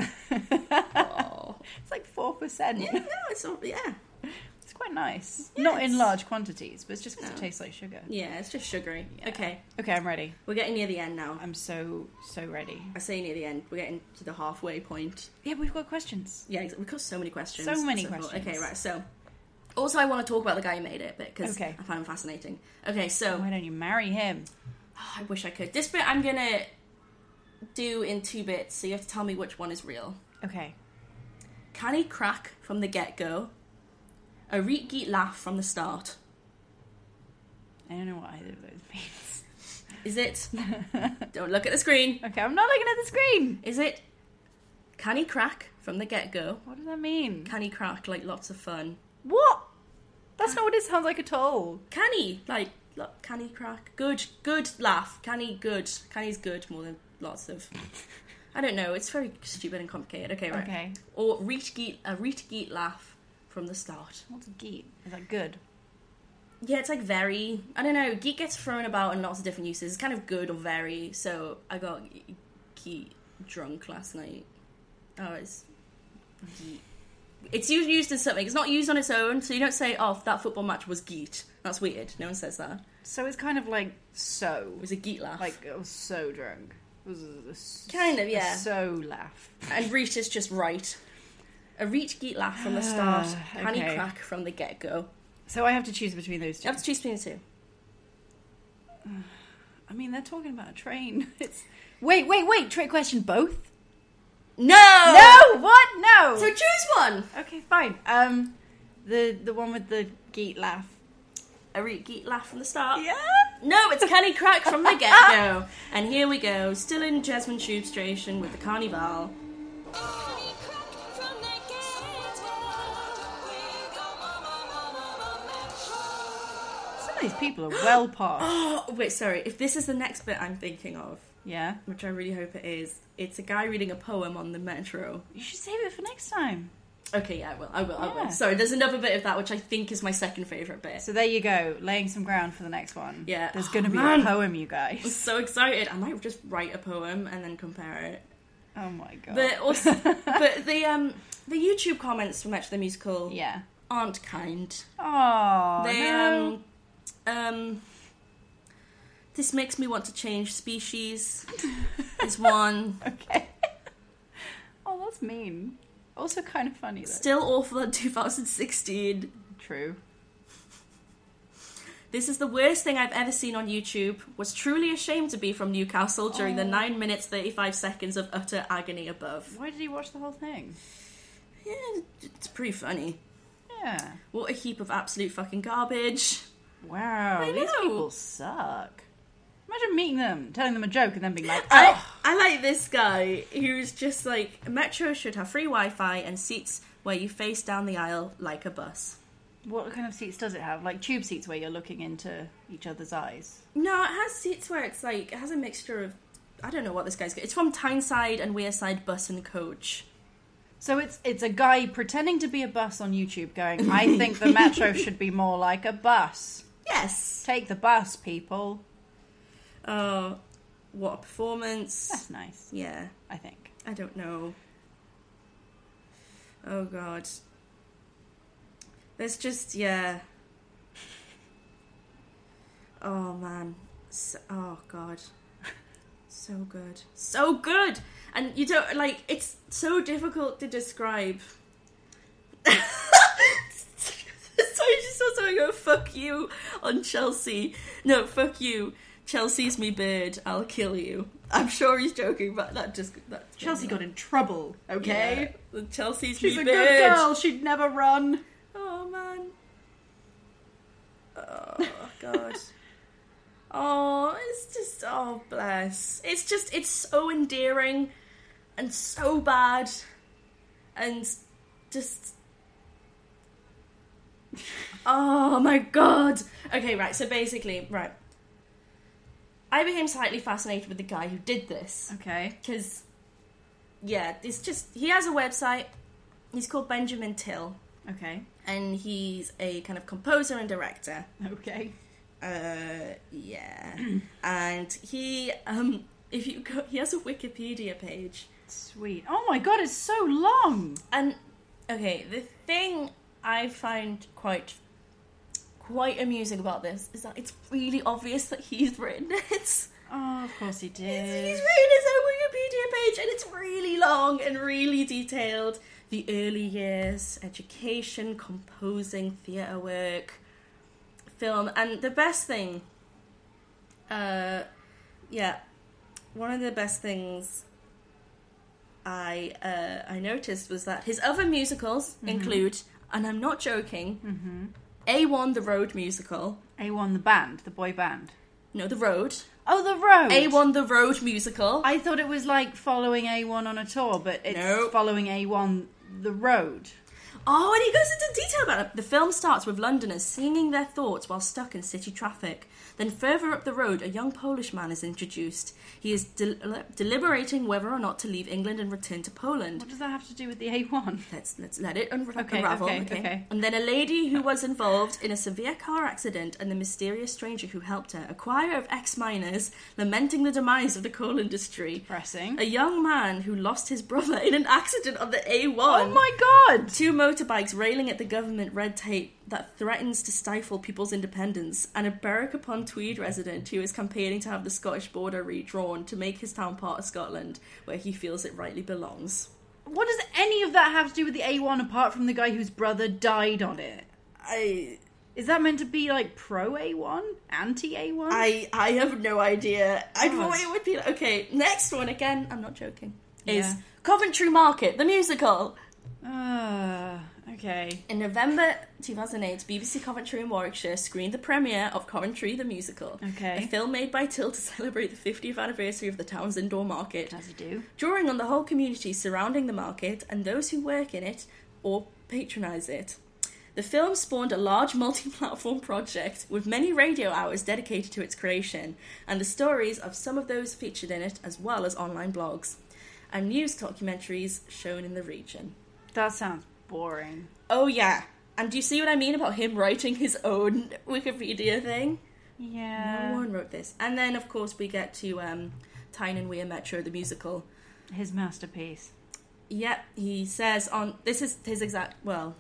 Oh. It's like four percent. Yeah, no, it's all, yeah, It's quite nice. Yeah, Not in it's- large quantities, but it's just because No. it tastes like sugar. yeah. It's just sugary. Okay, Okay, I'm ready. we're getting near the end now. I'm so, so ready. I say near the end. We're getting to the halfway point. Yeah, we've got questions. Yeah, ex- we've got so many questions. So many full. questions. Okay, right. So, also, I want to talk about the guy who made it because Okay. I find him fascinating. Okay, so Why don't you marry him? oh, I wish I could. This bit I'm gonna do in two bits, so you have to tell me which one is real. Okay. Can he crack from the get-go? A reet geet laugh from the start. I don't know what either of those means. Is it? Don't look at the screen. Okay, I'm not looking at the screen. Is it? Can he crack from the get-go? What does that mean? Can he crack like lots of fun? What? That's not what it sounds like at all. Can he like? Look, can he crack? Good, good laugh. Can he good? Can he's good more than lots of. I don't know. It's very stupid and complicated. Okay, right. Okay. Or reet geet a reet geet laugh from the start. What's a geet? Is that good? Yeah, it's like very. I don't know. Geet gets thrown about in lots of different uses. It's kind of good or very. So I got geet drunk last night. Oh, it's geet. It's used, used as something. It's not used on its own, so you don't say, "Oh, that football match was geet." That's weird. No one says that. So it's kind of like so. It was a geet laugh. Like, I was so drunk. It was a, s- Kind of, a yeah. so laugh. And reet is just right. A reet geet laugh from the start. Can he Okay. crack from the get go? So I have to choose between those two. You have to choose between the two. I mean, they're talking about a train. It's wait, wait, wait. Trick question. Both? No! No. What? No. So choose one! okay, fine. Um, the the one with the geet laugh. A reet geet laugh from the start. Yeah. No, it's Can he crack from the get go. And here we go, still in Jesmond Tube Station with the Carnival. Some of these people are well past. Oh, wait, sorry. If this is the next bit I'm thinking of, Yeah. which I really hope it is, it's a guy reading a poem on the metro. You should save it for next time. Okay, yeah, I will, I will, I Yeah. will. Sorry, there's another bit of that which I think is my second favourite bit. So there you go, laying some ground for the next one. Yeah. There's Oh, going to be man. a poem, you I'm guys. so excited. I might just write a poem and then compare it. Oh my god. But also, but the um the YouTube comments from Metro the Musical yeah. aren't kind. Oh They no. um um. This makes me want to change species. Is one. Okay. Oh, that's mean. Also kind of funny though. Still awful in two thousand sixteen. True. This is the worst thing I've ever seen on YouTube. Was truly ashamed to be from Newcastle during the Oh. nine minutes thirty-five seconds of utter agony above. Why did he watch the whole thing? Yeah, it's pretty funny. Yeah. What a heap of absolute fucking garbage. Wow. I These know. people suck. Imagine meeting them, telling them a joke, and then being like, I, "Oh, I like this guy who's just like, Metro should have free Wi-Fi and seats where you face down the aisle like a bus. what kind of seats does it have? Like tube seats where you're looking into each other's eyes." No, it has seats where it's like, it has a mixture of, I don't know what this guy's got. It's from Tyneside and Wearside Bus and Coach. So it's it's a guy pretending to be a bus on YouTube going, "I think the metro should be more like a bus. Yes. Take the bus, people." Oh, what a performance. That's nice, Yeah, I think. I don't know. Oh, God. There's just, yeah. Oh, man. So, oh, God. So good. So good! And you don't, like, it's so difficult to describe. So I just saw someone go, fuck you, on Chelsea. No, fuck you. Chelsea's me bird, I'll kill you. I'm sure he's joking, but that just... That Chelsea got in trouble, okay? Yeah. Chelsea's She's me a bird. good girl, she'd never run. Oh, man. Oh, God. Oh, it's just, oh, bless. It's just, it's so endearing and so bad and just, oh my God. Okay, right, so basically, right. I became slightly fascinated with the guy who did this. Okay. Because, yeah, it's just, he has a website. He's called Benjamin Till. Okay. And he's a kind of composer and director. Okay. Uh, yeah. And he, um, if you go, he has a Wikipedia page. Sweet. Oh my God, it's so long. And, okay, the thing I find quite, quite amusing about this is that it's really obvious that he's written it. Oh, of course he did. He's written his own Wikipedia page, and it's really long and really detailed. The early years, education, composing, theatre work, film, and the best thing, uh, yeah, one of the best things I uh, I noticed was that his other musicals mm-hmm. include, and I'm not joking, mm-hmm. A one The Road musical. A one the band, the boy band. No, The Road. Oh, The Road. A one The Road musical. I thought it was like following A one on a tour, but it's nope. following A one The Road. Oh, and he goes into detail about it. The film starts with Londoners singing their thoughts while stuck in city traffic. Then further up the road, a young Polish man is introduced. He is del- deliberating whether or not to leave England and return to Poland. What does that have to do with the A one? Let's let's let it unra- okay, unravel. Okay, okay. okay. And then a lady who was involved in a severe car accident and the mysterious stranger who helped her. A choir of ex-miners lamenting the demise of the coal industry. Depressing. A young man who lost his brother in an accident on the A one. Oh my God! Two motorbikes railing at the government red tape that threatens to stifle people's independence, and a Berwick-upon-Tweed resident who is campaigning to have the Scottish border redrawn to make his town part of Scotland, where he feels it rightly belongs. What does any of that have to do with the A one apart from the guy whose brother died on it? I... Is that meant to be like pro A one? Anti A one? I I have no idea. I God. thought it would be like... Okay, next one, again, I'm not joking, is Yeah. Coventry Market, the musical. Ah, uh, okay. In November two thousand eight, B B C Coventry in Warwickshire screened the premiere of Coventry the Musical. Okay. A film made by Till to celebrate the fiftieth anniversary of the town's indoor market. As you do. Drawing on the whole community surrounding the market and those who work in it or patronise it. The film spawned a large multi-platform project with many radio hours dedicated to its creation and the stories of some of those featured in it, as well as online blogs and news documentaries shown in the region. That sounds boring. Oh, yeah. And do you see what I mean about him writing his own Wikipedia thing? Yeah. No one wrote this. And then, of course, we get to um, Tyne Weir Metro, the musical. His masterpiece. Yep, he says on... This is his exact... Well,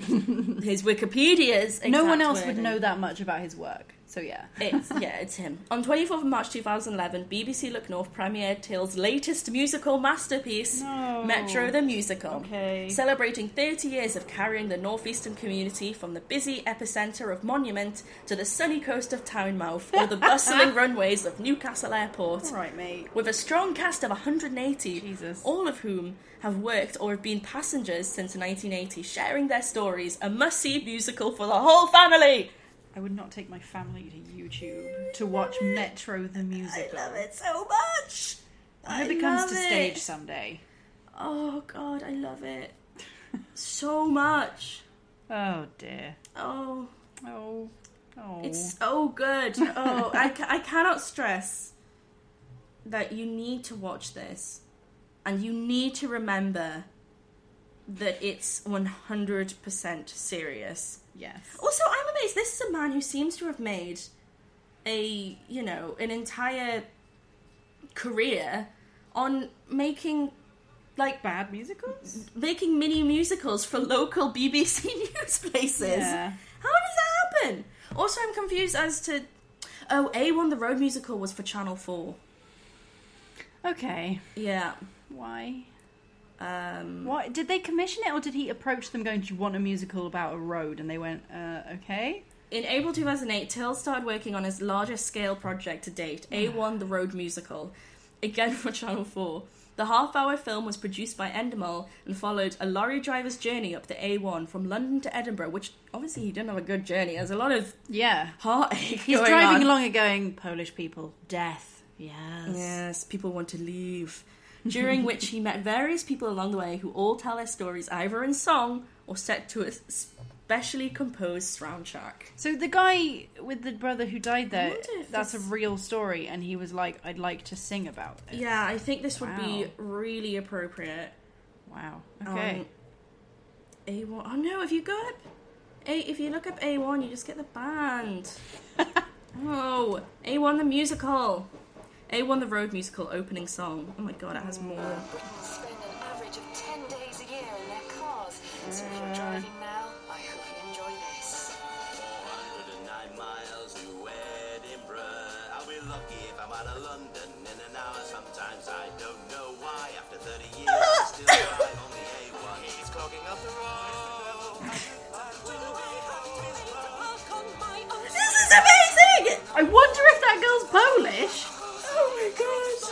his Wikipedia's exact No one else would wording. know that much about his work. So, yeah. It's, yeah, it's him. On twenty-fourth of March two thousand eleven, B B C Look North premiered Till's latest musical masterpiece, No. Metro the Musical. Okay. Celebrating thirty years of carrying the northeastern community from the busy epicentre of Monument to the sunny coast of Tynemouth or the bustling runways of Newcastle Airport. All right, mate. With a strong cast of one hundred eighty, Jesus. all of whom have worked or have been passengers since nineteen eighty, sharing their stories. A must-see musical for the whole family! I would not take my family to YouTube to watch Metro the Musical. I love it so much! I hope it comes love to it. stage someday. Oh god, I love it so much. Oh, dear. Oh, Oh. Oh. it's so good. Oh, I, ca- I cannot stress that you need to watch this, and you need to remember that it's one hundred percent serious. Yes. Also, I'm amazed. This is a man who seems to have made a, you know, an entire career on making, like Bad musicals? making mini musicals for local B B C news places. Yeah. How does that happen? Also, I'm confused as to... Oh, A one, the road musical, was for Channel four. Okay. Yeah. Why? Um, What did they commission it, or did he approach them going, "Do you want a musical about a road?" And they went, uh, "Okay." in April two thousand eight, Till started working on his largest scale project to date, A one, the road musical, again for Channel four. The half-hour film was produced by Endemol and followed a lorry driver's journey up the A one from London to Edinburgh, which obviously he didn't have a good journey. There's a lot of Yeah. heartache He's going driving on. along and going, "Polish people, death." Yes. Yes, people want to leave. During which he met various people along the way who all tell their stories either in song or set to a specially composed soundtrack. So the guy with the brother who died there, wonder if that's this- a real story, and he was like, "I'd like to sing about it." Yeah, I think this would be Wow. really appropriate. Wow. Okay. Um, A one. Oh no! If you go up, A, if you look up A one, you just get the band. Oh, A one the musical. A one the road musical opening song. Oh my god, it has more. Britons spend an average of ten days a year in their cars. So if you're driving now, I hope you enjoy this. four hundred nine miles to Edinburgh. I'll be lucky if I'm out of London in an hour. Sometimes I don't know why. After thirty years, I still drive on the A one. He's clogging up the road. This is amazing! I wonder if that girl's Polish. Oh my god!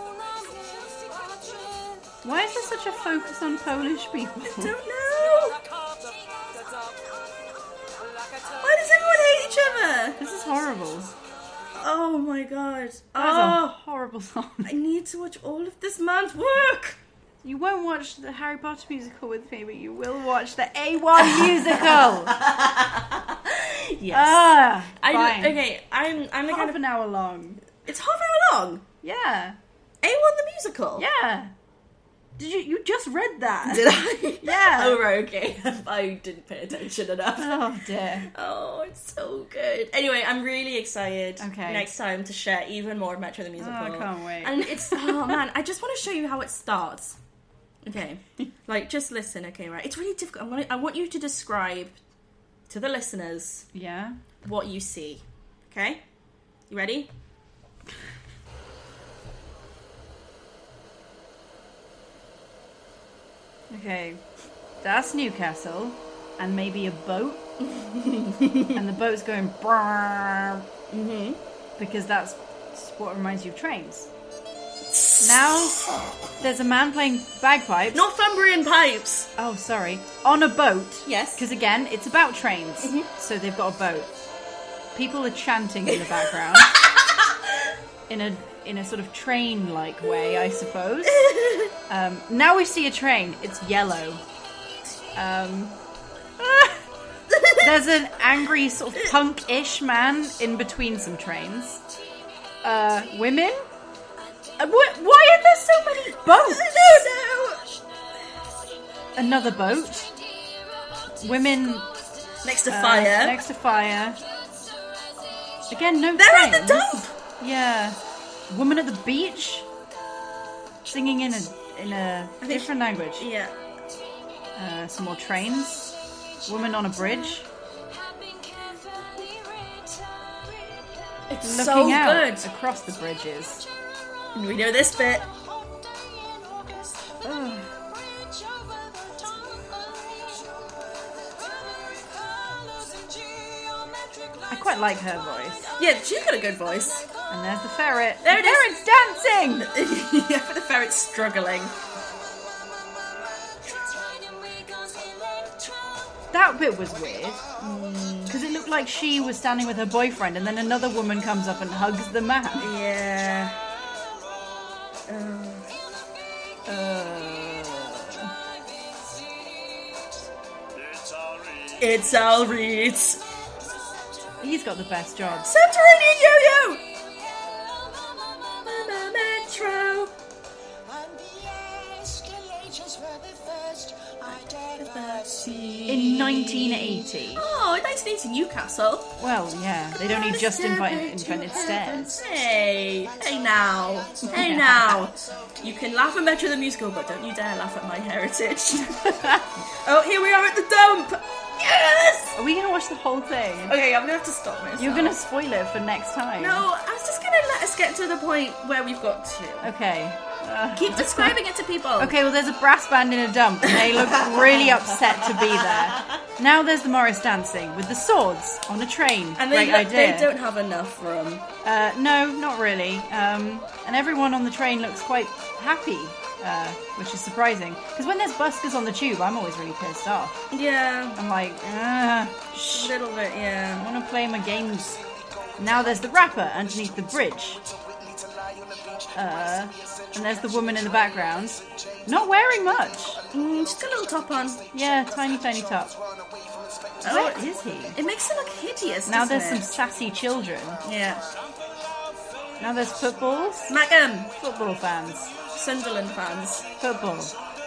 Why is there such a focus on Polish people? I don't know. Why does everyone hate each other? This is horrible. Oh my god! That's a Oh, horrible song. I need to watch all of this man's work. You won't watch the Harry Potter musical with me, but you will watch the A one musical. Yes. Ah, I fine. don't, okay, I'm I'm the Half kind of an hour long. it's half an hour long. Yeah, A one the musical. yeah. Did you? You just read that? Did I? Yeah. Oh right, okay. I didn't pay attention enough. Oh dear. Oh, it's so good. Anyway, I'm really excited. Okay. Next time to share even more of Metro the Musical. Oh, I can't wait. And it's oh man, I just want to show you how it starts. Okay, like just listen. Okay, right. It's really difficult. I'm gonna. I want you to describe to the listeners Yeah. what you see. Okay, you ready? Okay. That's Newcastle, and maybe a boat, and the boat's going brrrr, Mm-hmm. because that's what reminds you of trains. Now, there's a man playing bagpipes. Northumbrian pipes. Oh, sorry. On a boat. Yes. Because again, it's about trains. Mhm. So they've got a boat. People are chanting in the background. in a in a sort of train-like way, I suppose. Um, now we see a train. It's yellow. Um, there's an angry sort of punk-ish man in between some trains. Uh, women? Uh, wh- why are there so many boats? Another boat. Women Next to uh, fire. next to fire. Again, no They're trains. at the dump. Yeah. Woman at the beach, singing in a in a think- different language. Yeah. Uh, some more trains. Woman on a bridge, It's looking so out good. across the bridges. We know this bit. I quite like her voice. Yeah, she's got a good voice. And there's the ferret. There the it is. ferret's dancing. Yeah, but the ferret's struggling. That bit was weird because it looked like she was standing with her boyfriend, and then another woman comes up and hugs the man. Yeah. Uh, It's Al Reed. he's got the best job. Subterranean Yo-Yo. Metro. eighty. In nineteen eighty. Oh, nineteen eighty Newcastle. Well, yeah, they'd only just invi- invented stairs. Hey, hey now, hey now. You can laugh at Metro the Musical, but don't you dare laugh at my heritage. Oh, here we are at the dump. Yes! Are we going to watch the whole thing? Okay, I'm gonna have to stop myself. You're going to spoil it for next time. No, I was just gonna let us get to the point where we've got to. Okay. Uh, Keep describing it to people. Okay, well, there's a brass band in a dump, and they look really upset to be there. Now there's the Morris dancing with the swords on a train. And they, Great look, idea. they don't have enough room. Uh, no, not really. Um, and everyone on the train looks quite happy, uh, which is surprising. Because when there's buskers on the tube, I'm always really pissed off. Yeah, I'm like, ah, a little bit, I yeah. want to play my games. Now there's the rapper underneath the bridge. Uh, and there's the woman in the background. Not wearing much. Mm, just got a little top on. Yeah, tiny, tiny top. Oh, Where is he? It makes it look hideous. Now doesn't there's some it? sassy children. Yeah. Now there's footballs. Macam, Football fans. Sunderland fans. Football.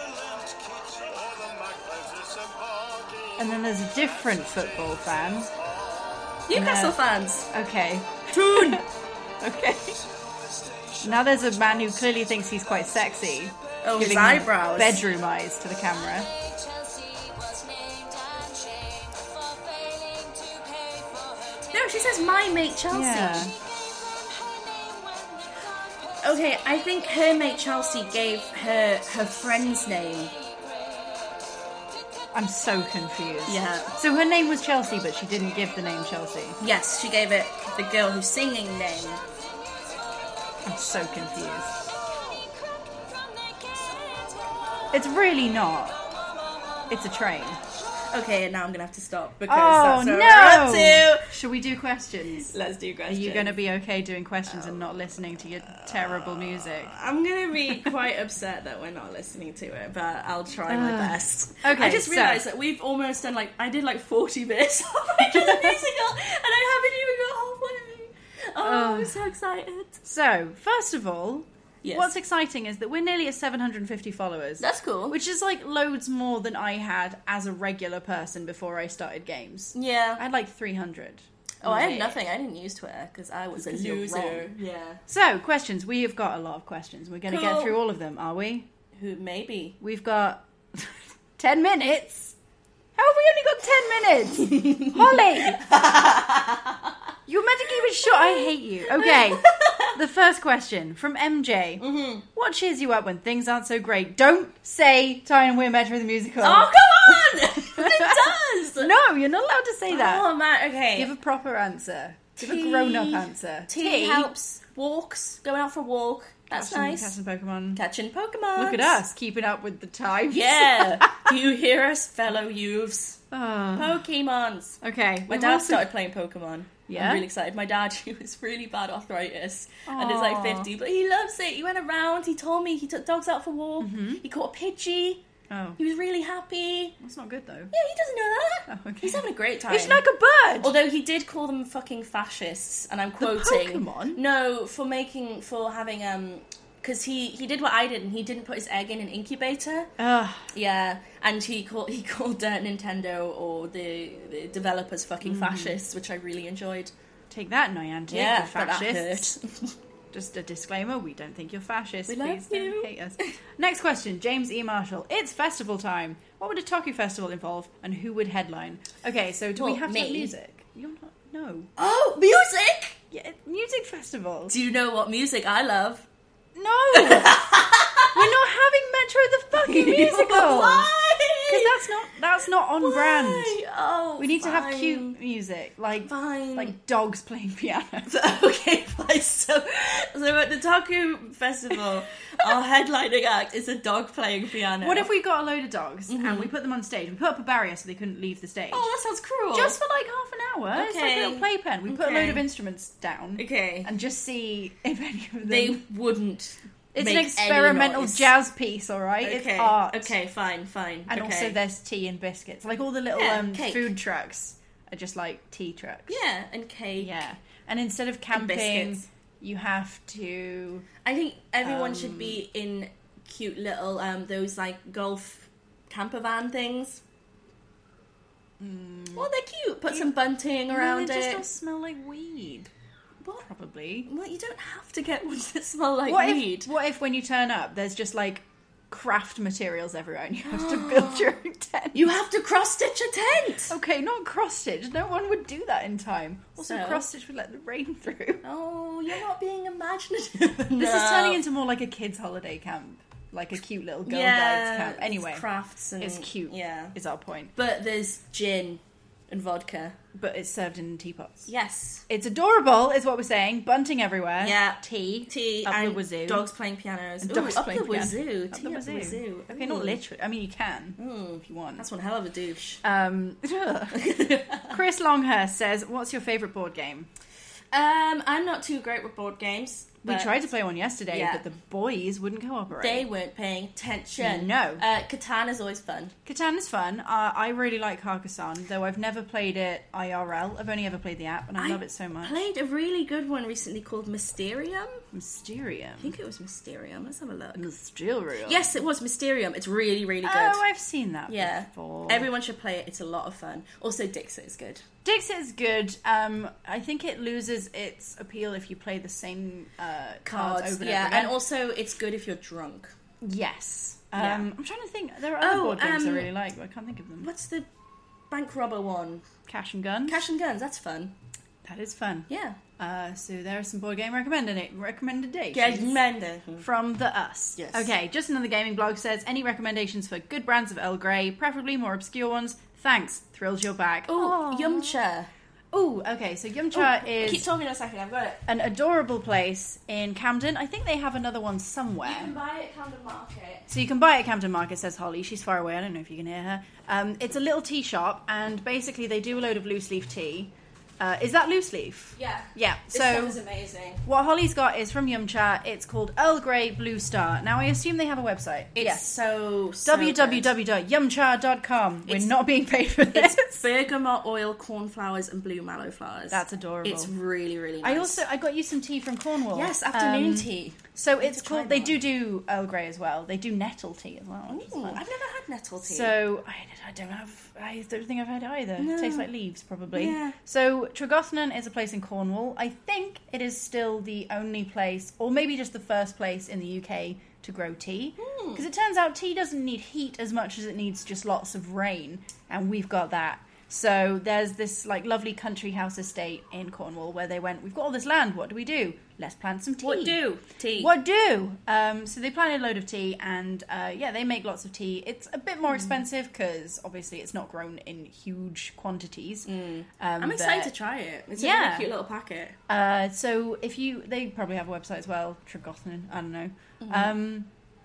And then there's a different football fan. Newcastle No. fans. Okay. Toon. Okay. Now there's a man who clearly thinks he's quite sexy. Oh, his giving eyebrows. bedroom eyes to the camera. No, she says my mate Chelsea. Yeah. Okay, I think her mate Chelsea gave her her friend's name. I'm so confused. Yeah. So her name was Chelsea, but she didn't give the name Chelsea. Yes, she gave it the girl who's singing name. I'm so confused. It's really not. It's a train. Okay, and now I'm gonna have to stop because Oh that's what we're up no! to. Should we do questions? Let's do Are questions. you going to be okay doing questions and not listening to your terrible music? I'm gonna be quite upset that we're not listening to it, but I'll try my best. okay, I just so- realised that we've almost done like I did like forty bits of the musical, and I haven't even got halfway. Oh, I'm so excited. So, first of all, Yes. what's exciting is that we're nearly at seven hundred fifty followers. That's cool. Which is like loads more than I had as a regular person before I started games. I Yeah. had like three hundred. Oh, I had Yeah. nothing. I didn't use Twitter because I was a 'Cause you're loser. wrong. Yeah. So, questions. We have got a lot of questions. We're going to get Cool. through all of them, are we? Who maybe? We've got ten minutes. How have we only got ten minutes? Holly! You're meant to keep it short. I hate you. Okay. The first question from M J. Mm-hmm. What cheers you up when things aren't so great? Don't say Ty and Weir Metro the Musical. Oh, come on! It does! No, you're not allowed to say that. Oh, man. Okay. Give a proper answer. Give a Tea. grown-up answer. Tea helps. Walks. Going out for a walk. That's Catching- nice. Catching Pokemon. Catching Pokemon. Look at us, keeping up with the times. Yeah. Do you hear us, fellow youths? Oh. Pokemons. Okay. My we've dad also- started playing Pokemon. Yeah? I'm really excited. My dad, he was really bad arthritis and is like Aw. fifty, but he loves it. He went around, he told me he took dogs out for a walk, he caught a Pidgey, Oh, he was really happy. that's not good though. Yeah, he doesn't know that. Oh, okay. He's having a great time. It's like a bird. Although he did call them fucking fascists, and I'm quoting. Pokemon? No, for making, for having, um, because he, he did what I did, and he didn't put his egg in an incubator. Ugh. Yeah, and he called he called uh, Nintendo or the, the developers fucking Mm. fascists, which I really enjoyed. Take that, Niantic. Yeah, the but that fascists. hurt. Just a disclaimer, we don't think you're fascist. We Please love don't you. hate us. Next question, James E. Marshall. It's festival time. What would a Toku festival involve, and who would headline? Okay, so do we Well, have to have me. music? You're not. No. Oh, music! Yeah, music festival. Do you know what music I love? No. We're not having Metro the fucking musical. Why? Because that's not that's not on brand. Why? Oh, We need to have fine. cute music, like Fine. like dogs playing piano. Okay, fine. So, so at the Taku Festival, our headlining act is a dog playing piano. What if we got a load of dogs and we put them on stage? We put up a barrier so they couldn't leave the stage. Oh, that sounds cruel. Just for like half an hour. It's like a Okay. little playpen. We put a Okay. load of instruments down. Okay. And just see if any of them. They wouldn't. it's make an any experimental noise. jazz piece, alright? Okay. It's art. Okay, fine, fine. And okay. also there's tea and biscuits. Like all the little Yeah, um, cake. food trucks are just like tea trucks. Yeah, and cake. Yeah. And instead of camping, biscuits. you have to. I think everyone Um, should be in cute little um those like golf camper van things. Mm. Well, they're cute. Put some bunting around they just it. all smell like weed. What? Probably. Well, you don't have to get ones that smell like What weed. if, what if when you turn up, there's just like craft materials everywhere and you have to build your own tent? You have to cross-stitch a tent! Okay, not cross-stitch. No one would do that in time. Also, So? cross-stitch would let the rain through. Oh, you're not being imaginative. This is turning into more like a kids' holiday camp. Like a cute little Girl yeah, Guides camp. Anyway, it's crafts and... it's cute, Yeah. is our point. But there's gin and vodka. But it's served in teapots. Yes. It's adorable, is what we're saying. Bunting everywhere. Yeah. Tea. Tea Up and the wazoo. dogs playing pianos. And Ooh, dogs up playing the piano. wazoo. Up Tea the up the wazoo. wazoo. Okay, Ooh. not literally. I mean, you can, Ooh. if you want. That's one hell of a douche. Um, Chris Longhurst says, what's your favourite board game? Um, I'm not too great with board games. We but tried to play one yesterday, Yeah. but the boys wouldn't cooperate. They weren't paying attention. No. Uh, Katana's always fun. Catan is fun. Uh, I really like Carcassonne, though I've never played it I R L. I've only ever played the app, and I, love it so much. Played a really good one recently called Mysterium. Mysterium. I think it was Mysterium. Let's have a look. Mysterium. Yes, it was Mysterium. It's really, really good. Oh, I've seen that yeah. before. Everyone should play it. It's a lot of fun. Also, Dixit is good. Dixit is good. Um, I think it loses its appeal if you play the same uh, cards, Cards, over and yeah, over again. and also it's good if you're drunk. Yes. Um, Yeah. I'm trying to think. There are other Oh, board games I um, really like, but I can't think of them. What's the bank robber one? Cash and Guns. Cash and Guns. That's fun. That is fun. Yeah. Uh, so there are some board game recommended recommendations. Recommended. From the Us. Yes. Okay, just another gaming blog says, any recommendations for good brands of Earl Grey, preferably more obscure ones? Thanks. Thrills your back. Oh, Yumcha. Ooh, okay, so Yumcha is Keep talking a second. I've got it. an adorable place in Camden. I think they have another one You somewhere. can buy it at Camden Market. So you can buy it at Camden Market, says Holly. She's far away. I don't know if you can hear her. Um, it's a little tea shop, and basically they do a load of loose leaf tea. Uh, is that loose leaf? Yeah. Yeah. This So stuff is amazing. what Holly's got is from Yumcha. It's called Earl Grey Blue Star. Now I assume they have a website. It's yes. so, so w w w dot yumcha dot com. We're It's- not being paid for this. It's bergamot oil, cornflowers, and blue mallow flowers. That's adorable. It's really, really nice. I also I got you some tea from Cornwall. Yes, afternoon Um, tea. So it's to try called. They that. do do Earl Grey as well. They do nettle tea as well. which is Ooh, fun. I've never had nettle tea. So I, I don't have. I don't think I've had it either. No. It tastes like leaves, probably. Yeah. So Tregothnan is a place in Cornwall. I think it is still the only place, or maybe just the first place in the U K to grow tea. Hmm. Because it turns out tea doesn't need heat as much as it needs just lots of rain, and we've got that. So there's this like lovely country house estate in Cornwall where they went, we've got all this land, what do we do? Let's plant some tea. What do? Tea. What do? Um, so they planted a load of tea, and uh, yeah, they make lots of tea. It's a bit more expensive because obviously it's not grown in huge quantities. Um, I'm excited but- to try it. It's Yeah. a really cute little packet. Uh, so if you, they probably have a website as well, Tregothnan. I don't know. Um,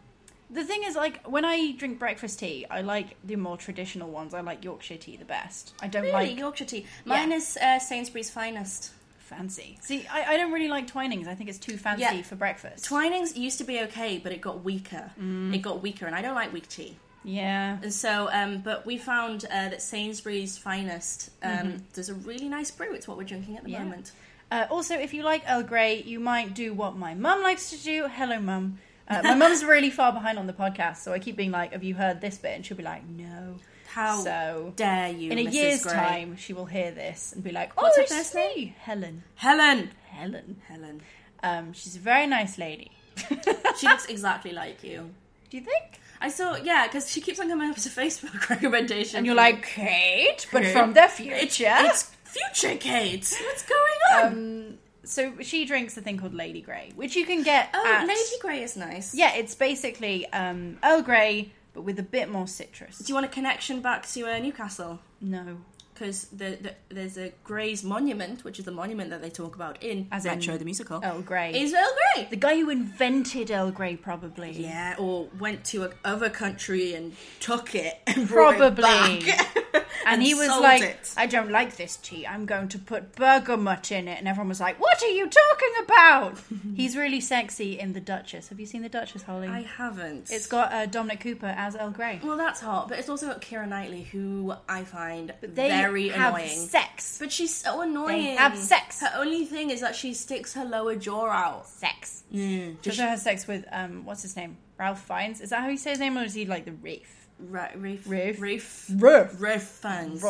the thing is, like, when I drink breakfast tea, I like the more traditional ones. I like Yorkshire tea the best. I don't Really, like Yorkshire tea. Mine Yeah. is uh, Sainsbury's Finest. fancy. See, I, I don't really like Twinings. I think it's too fancy Yeah. for breakfast. Twinings used to be okay, but it got weaker. Mm. It got weaker, and I don't like weak tea. yeah. And so, um, but we found uh, that Sainsbury's Finest um, Mm-hmm. there's a really nice brew. It's what we're drinking at the Yeah. moment. Uh, also, if you like Earl Grey, you might do what my mum likes to do. Hello, mum. Uh, my mum's really far behind on the podcast, so I keep being like, have you heard this bit? And she'll be like, no. How So, dare you, in a Missus year's Grey. time, she will hear this and be like, oh, What's her it's first me, Helen. Helen. Helen. Helen. Um, she's a very nice lady. She looks exactly like you. Do you think? I saw, yeah, because she keeps on coming up as a Facebook recommendation. And you're for- like, Kate, but Kate. from the future. It's future Kate. What's going on? um, so she drinks a thing called Lady Grey, which you can get oh, at... Lady Grey is nice. Yeah, it's basically um, Earl Grey, but with a bit more citrus. Do you want a connection back to uh, Newcastle? No. Because the, the, there's a Grey's Monument, which is the monument that they talk about in As in Retro the Musical. Earl Grey. Is Earl Grey. The guy who invented Earl Grey, probably. Yeah, or went to a other country and took it and brought Probably. it back. And, he was sold like, it. I don't like this tea. I'm going to put bergamot in it. And everyone was like, what are you talking about? He's really sexy in The Duchess. Have you seen The Duchess, Holly? I haven't. It's got uh, Dominic Cooper as Earl Grey. Well, that's hot, but it's also got Keira Knightley, who I find They very have annoying. sex. But she's so annoying. They have sex. Her only thing is that she sticks her lower jaw out. Sex. Mm. She also has sex with, um, what's his name? Ralph Fiennes? Is that how you say his name, or is he like the Rafe? Ra- Rafe. Rafe. Rafe. Rafe. Rafe fans. Ruff.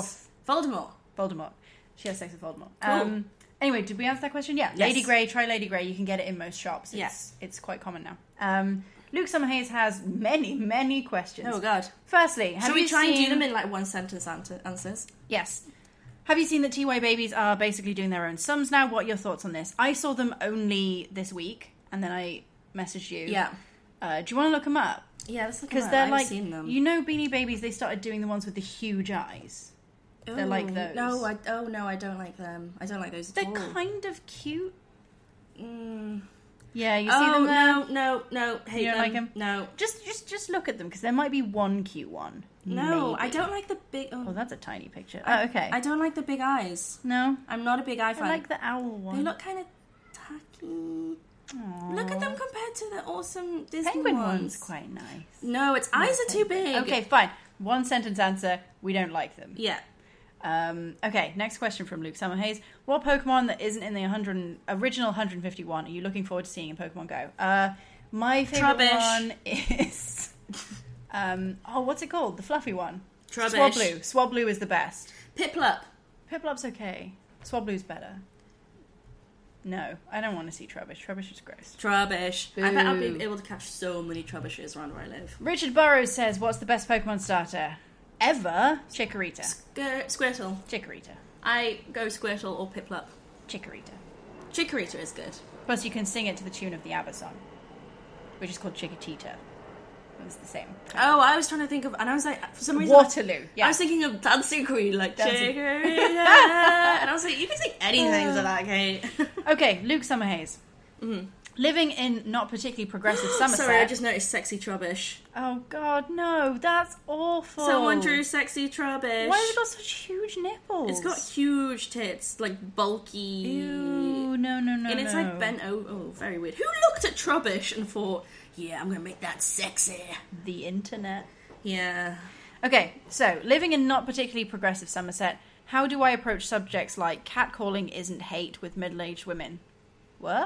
Voldemort. Voldemort. She has sex with Voldemort. Cool. Um, anyway, did we answer that question? Yeah. Yes. Lady Grey, try Lady Grey. You can get it in most shops. It's, Yes. It's quite common now. Um, Luke Summerhays has many, many questions. Oh, God. Firstly, have Should we you try seen... and do them in, like, one sentence answer- answers? Yes. Have you seen that T Y babies are basically doing their own sums now? What are your thoughts on this? I saw them only this week, and then I messaged you. Yeah. Uh, do you want to look them up? Yeah, let's look Because at they're I haven't like, seen them. you know, Beanie Babies. They started doing the ones with the huge eyes. They're like Ooh, those. No, I, oh, no, I don't like them. I don't like those at They're all. kind of cute. Mm. Yeah, you see Oh, them there. no, no, no. Hate You don't them. like 'em? No. Just, just, just look at them because there might be one cute one. No, Maybe. I don't like the big... Oh, Oh, that's a tiny picture. I- oh, okay. I don't like the big eyes. No, I'm not a big eye I fan. like the owl one. They look kind of tacky. Aww. Look at them compared to the awesome Disney Penguin ones. one's quite nice. No, its eyes are too big. Okay, fine. One sentence answer. We don't like them. Yeah. Um, okay, next question from Luke Summerhays. What Pokemon that isn't in the one hundred, original one hundred fifty-one are you looking forward to seeing in Pokemon Go? Uh, my favourite Trubbish. one is... um, oh, what's it called? The fluffy one. Trubbish. Swablu. Swablu is the best. Piplup. Piplup's okay. Swablu's better. No, I don't want to see Trubbish. Trubbish is gross. Trubbish. I bet I'll Boo. be able to catch so many Trubbishes around where I live. Richard Burrows says, what's the best Pokemon starter ever? Chikorita. Squir- Squirtle. Chikorita. I go Squirtle or Piplup. Chikorita. Chikorita is good. Plus, you can sing it to the tune of the ABBA song, which is called Chiquitita. It's the same. Oh, I was trying to think of, and I was like, for some reason, Waterloo. Yeah. I was thinking of Dancing Queen, like Dancing- Chikorita, and I was like, you can sing anything to that, Kate. Okay, Luke Summerhays. Mm-hmm. Living in not particularly progressive Somerset. Sorry, I just noticed sexy Trubbish. Oh God, no! That's awful. Someone drew sexy Trubbish. Why has it got such huge nipples? It's got huge tits, like bulky. Ew! No, no, no, And it's no. like bent. Oh, oh, very weird. Who looked at Trubbish and thought, "Yeah, I'm gonna make that sexy"? The internet. Yeah. Okay, so living in not particularly progressive Somerset, how do I approach subjects like catcalling isn't hate with middle-aged women? What?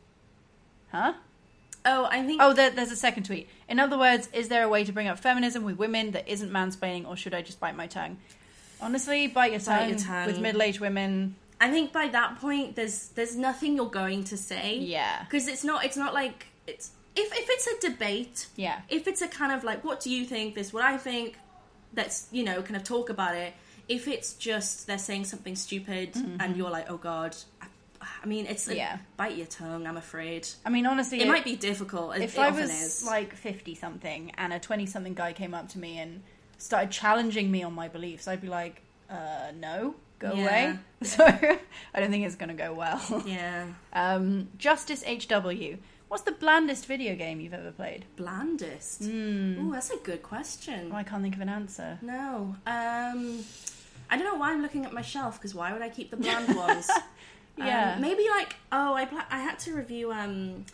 Huh? Oh, I think. Oh, there, there's a second tweet. In other words, is there a way to bring up feminism with women that isn't mansplaining, or should I just bite my tongue? Honestly, bite your tongue, Bite your tongue. with middle-aged women. I think by that point, there's there's nothing you're going to say. Yeah. Because it's not it's not like it's if if it's a debate. Yeah. If it's a kind of like, what do you think? This is what I think. Let's you know kind of talk about it. If it's just they're saying something stupid Mm-hmm. and you're like, oh God. I, I mean, it's like, Yeah. bite your tongue. I'm afraid. I mean, honestly, It might be difficult. It, If it I often was is. like fifty-something and a twenty-something guy came up to me and started challenging me on my beliefs, I'd be like, uh, no, go Yeah. away. So I don't think it's going to go well. Yeah. Um, Justice H W. What's the blandest video game you've ever played? Blandest. Hmm. Ooh, that's a good question. Oh, I can't think of an answer. No. Um, I don't know why I'm looking at my shelf, because why would I keep the bland ones? Yeah. Um, maybe like, oh, I pla- I had to review um,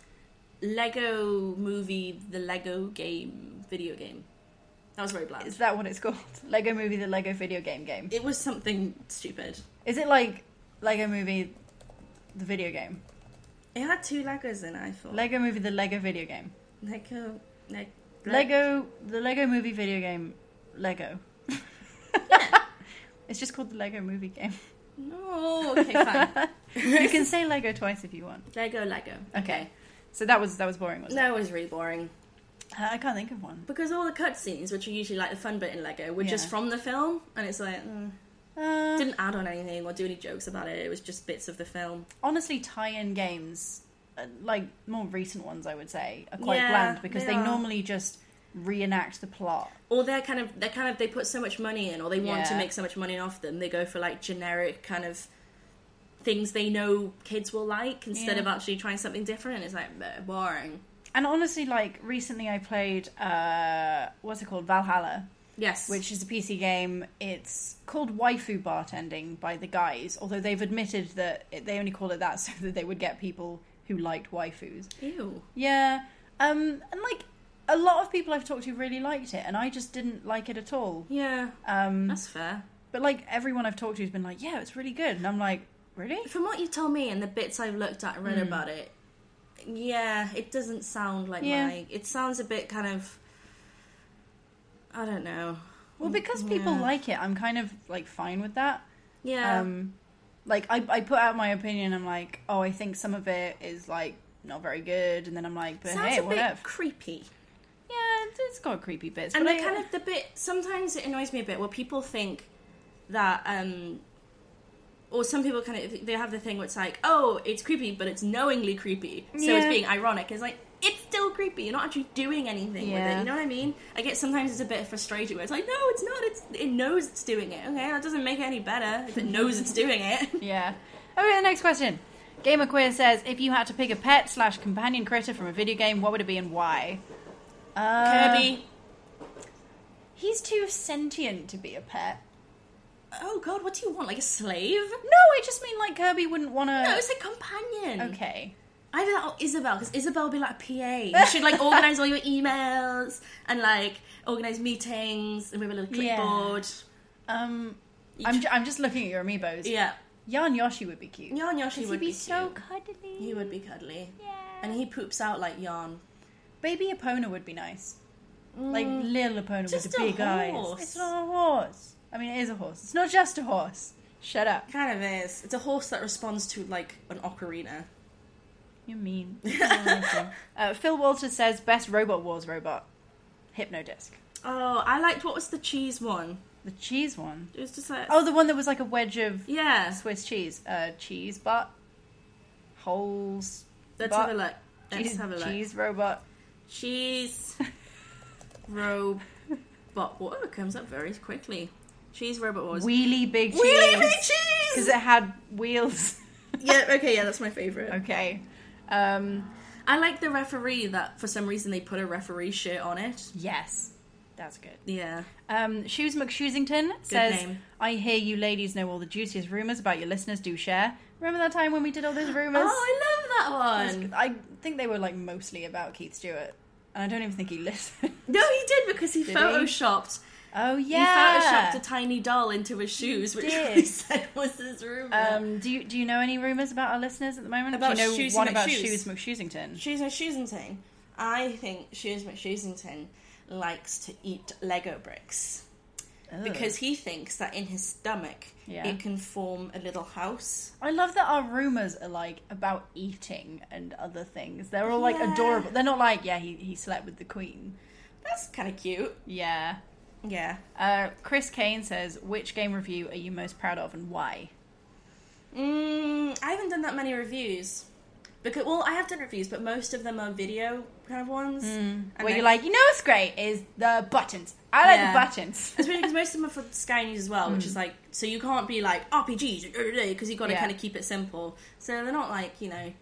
Lego Movie, the Lego game, video game. That was very bland. Is that what it's called? Lego Movie, the Lego video game game. It was something stupid. Is it like Lego Movie, the video game? It had two Legos in it, I thought. Lego Movie, the Lego video game. Lego... Le- Lego, the Lego Movie video game, Lego. It's just called the Lego Movie game. No, okay, fine. You can say Lego twice if you want. Lego, Lego. Okay. So that was that was boring, wasn't That was really boring. it? Uh, I can't think of one. Because all the cutscenes, which are usually like the fun bit in Lego, were Yeah. just from the film, and it's like... Mm. Uh, Didn't add on anything or do any jokes about it. It was just bits of the film. honestly, tie-in games, uh, like more recent ones, I would say, are quite Yeah, bland because they they are. normally just reenact the plot. Or they're kind of they're kind of they put so much money in, or they want to Yeah. make so much money off them. They go for like generic kind of things they know kids will like instead Yeah. of actually trying something different. And it's like bleh, boring. And honestly, like recently, I played uh, what's it called, Valhalla, Yes, which is a P C game. It's called waifu bartending by the guys, although they've admitted that it, they only call it that so that they would get people who liked waifus. ew. Yeah, um, and like a lot of people I've talked to really liked it, and I just didn't like it at all. Yeah, Um, that's fair. but like everyone I've talked to has been like, yeah, it's really good, and I'm like, really? From what you told me and the bits I've looked at and read about it, yeah, it doesn't sound like Yeah. my. It sounds a bit kind of. I don't know. Well, because people Yeah. like it, I'm kind of like fine with that. Yeah. Um, like I, I put out my opinion. I'm like, oh, I think some of it is like not very good, and then I'm like, but Sounds hey, a whatever. bit creepy. Yeah, it's- it's got creepy bits, And but the I, kind of the bit, sometimes it annoys me a bit where people think that, um, or some people kind of, they have the thing where it's like, oh, it's creepy, but it's knowingly creepy. So Yeah. it's being ironic. It's like, it's still creepy. You're not actually doing anything with Yeah. it. You know what I mean? I get sometimes it's a bit frustrating where it's like, no, it's not. It's It knows it's doing it. Okay, that doesn't make it any better if it knows it's doing it. yeah. Okay, the next question. Gamer Queer says, if you had to pick a pet slash companion critter from a video game, what would it be and why? Uh, Kirby. He's too sentient to be a pet. Oh god, what do you want? Like a slave? No, I just mean like Kirby wouldn't want to. No, it's a companion. Okay. Either that or Isabel, because Isabel would be like a P A. You should like organise all your emails and like organise meetings and we have a little Yeah. clipboard. Um, I'm, ju- I'm just looking at your amiibos. Yeah. Yarn Yoshi would be cute. Yarn Yoshi 'Cause would he'd be, be so cute. cuddly. He would be cuddly. Yeah. And he poops out like yarn. Baby Epona would be nice. Like little Epona with Just the a big eyes. horse. It's not a horse. I mean, it is a horse. It's not just a horse. Shut up. Kind of is. It's a horse that responds to like an ocarina. You mean? uh, Phil Walters says best Robot Wars robot. Hypnodisc. Oh, I liked, what was the cheese one? The cheese one. It was just like... Oh, the one that was like a wedge of yeah. Swiss cheese. Uh, cheese butt. Holes. Let's butt. have a look. Let's cheese, have a look. cheese robot. Cheese robot. Whoa, it comes up very quickly. Cheese robot wars. Wheelie big cheese. Wheelie big cheese! Because it had wheels. Yeah, okay, yeah, that's my favourite. Okay. Um, I like the referee that for some reason they put a referee shirt on it. yes. That's good. Yeah. Um, Shoes McShoesington says, name. I hear you ladies know all the juiciest rumours about your listeners. Do share. Remember that time when we did all those rumours? Oh, I love that one. I think they were like mostly about Keith Stewart. And I don't even think he listened. No, he did because he Did he? photoshopped. Oh, He yeah. photoshopped a tiny doll into his shoes, which did. he said was his rumour. Um, do you do you know any rumours about our listeners at the moment? About do you know Shoes one McShoes? about Shoes McShoesington? Shoes McShoesington. I think Shoes McShoesington likes to eat Lego bricks. Because he thinks that in his stomach Yeah. it can form a little house. I love that our rumours are like about eating and other things. They're all like Yeah. adorable. They're not like, yeah, he, he slept with the queen. That's kind of cute. Yeah. Yeah. Uh, Chris Kane says, which game review are you most proud of and why? Mm, I haven't done that many reviews. Because, well, I have done reviews, but most of them are video kind of ones. And Where I- you're like, you know what's great is the buttons. I like Yeah. the buttons. It's really because most of them are for Sky News as well, which is like, so you can't be like R P Gs because you've got to Yeah. kind of keep it simple. So they're not like, you know,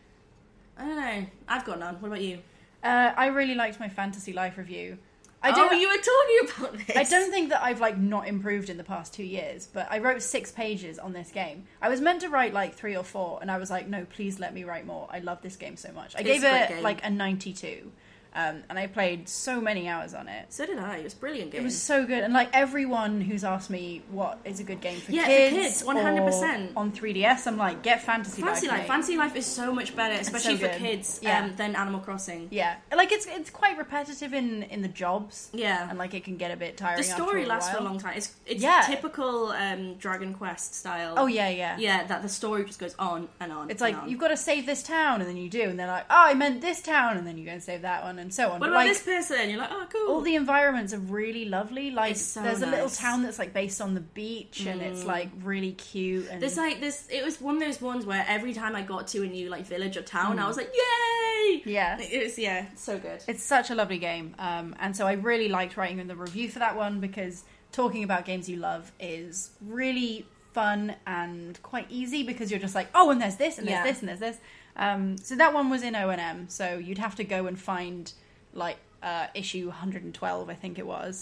I don't know. I've got none. What about you? Uh, I really liked my Fantasy Life review. I I don't. oh, you were talking about this. I don't think that I've like not improved in the past two years, but I wrote six pages on this game. I was meant to write like three or four, and I was like, no, please let me write more. I love this game so much. I It's gave a great it game. like a ninety-two, um, and I played so many hours on it. So did I. It was a brilliant game. It was so good, and like everyone who's asked me what is a good game for Yeah, for kids, kids, one hundred percent. or on three D S, I'm like, get Fantasy, Fancy Life. Life. mate. Fancy Life is so much better, especially so for good. kids, Yeah. um, than Animal Crossing. Yeah, like it's it's quite repetitive in in the jobs. Yeah. and like it can get a bit tiring. The story after a lasts for a while. long time. It's it's Yeah. typical um, Dragon Quest style. Oh yeah, yeah, Yeah, that the story just goes on and on. It's and like on. you've got to save this town, and then you do, and they're like, "Oh, I meant this town," and then you go and save that one, and so on. What But, about like, this person? You're like, oh, cool. all the environments are really lovely. Like, It's so there's a little nice. town that's like based on the beach, and it's like really cute. And There's like this. It was one of those ones where every time I got to a new like village or town, Mm. I was like, "Yay!" Yeah. it was yeah, so good. it's such a lovely game, um, and so I really liked writing the review for that one because talking about games you love is really fun and quite easy because you're just like, oh, and there's this, and there's Yeah. this, and there's this. Um, so that one was in O and M, so you'd have to go and find like uh, issue one hundred twelve, I think it was.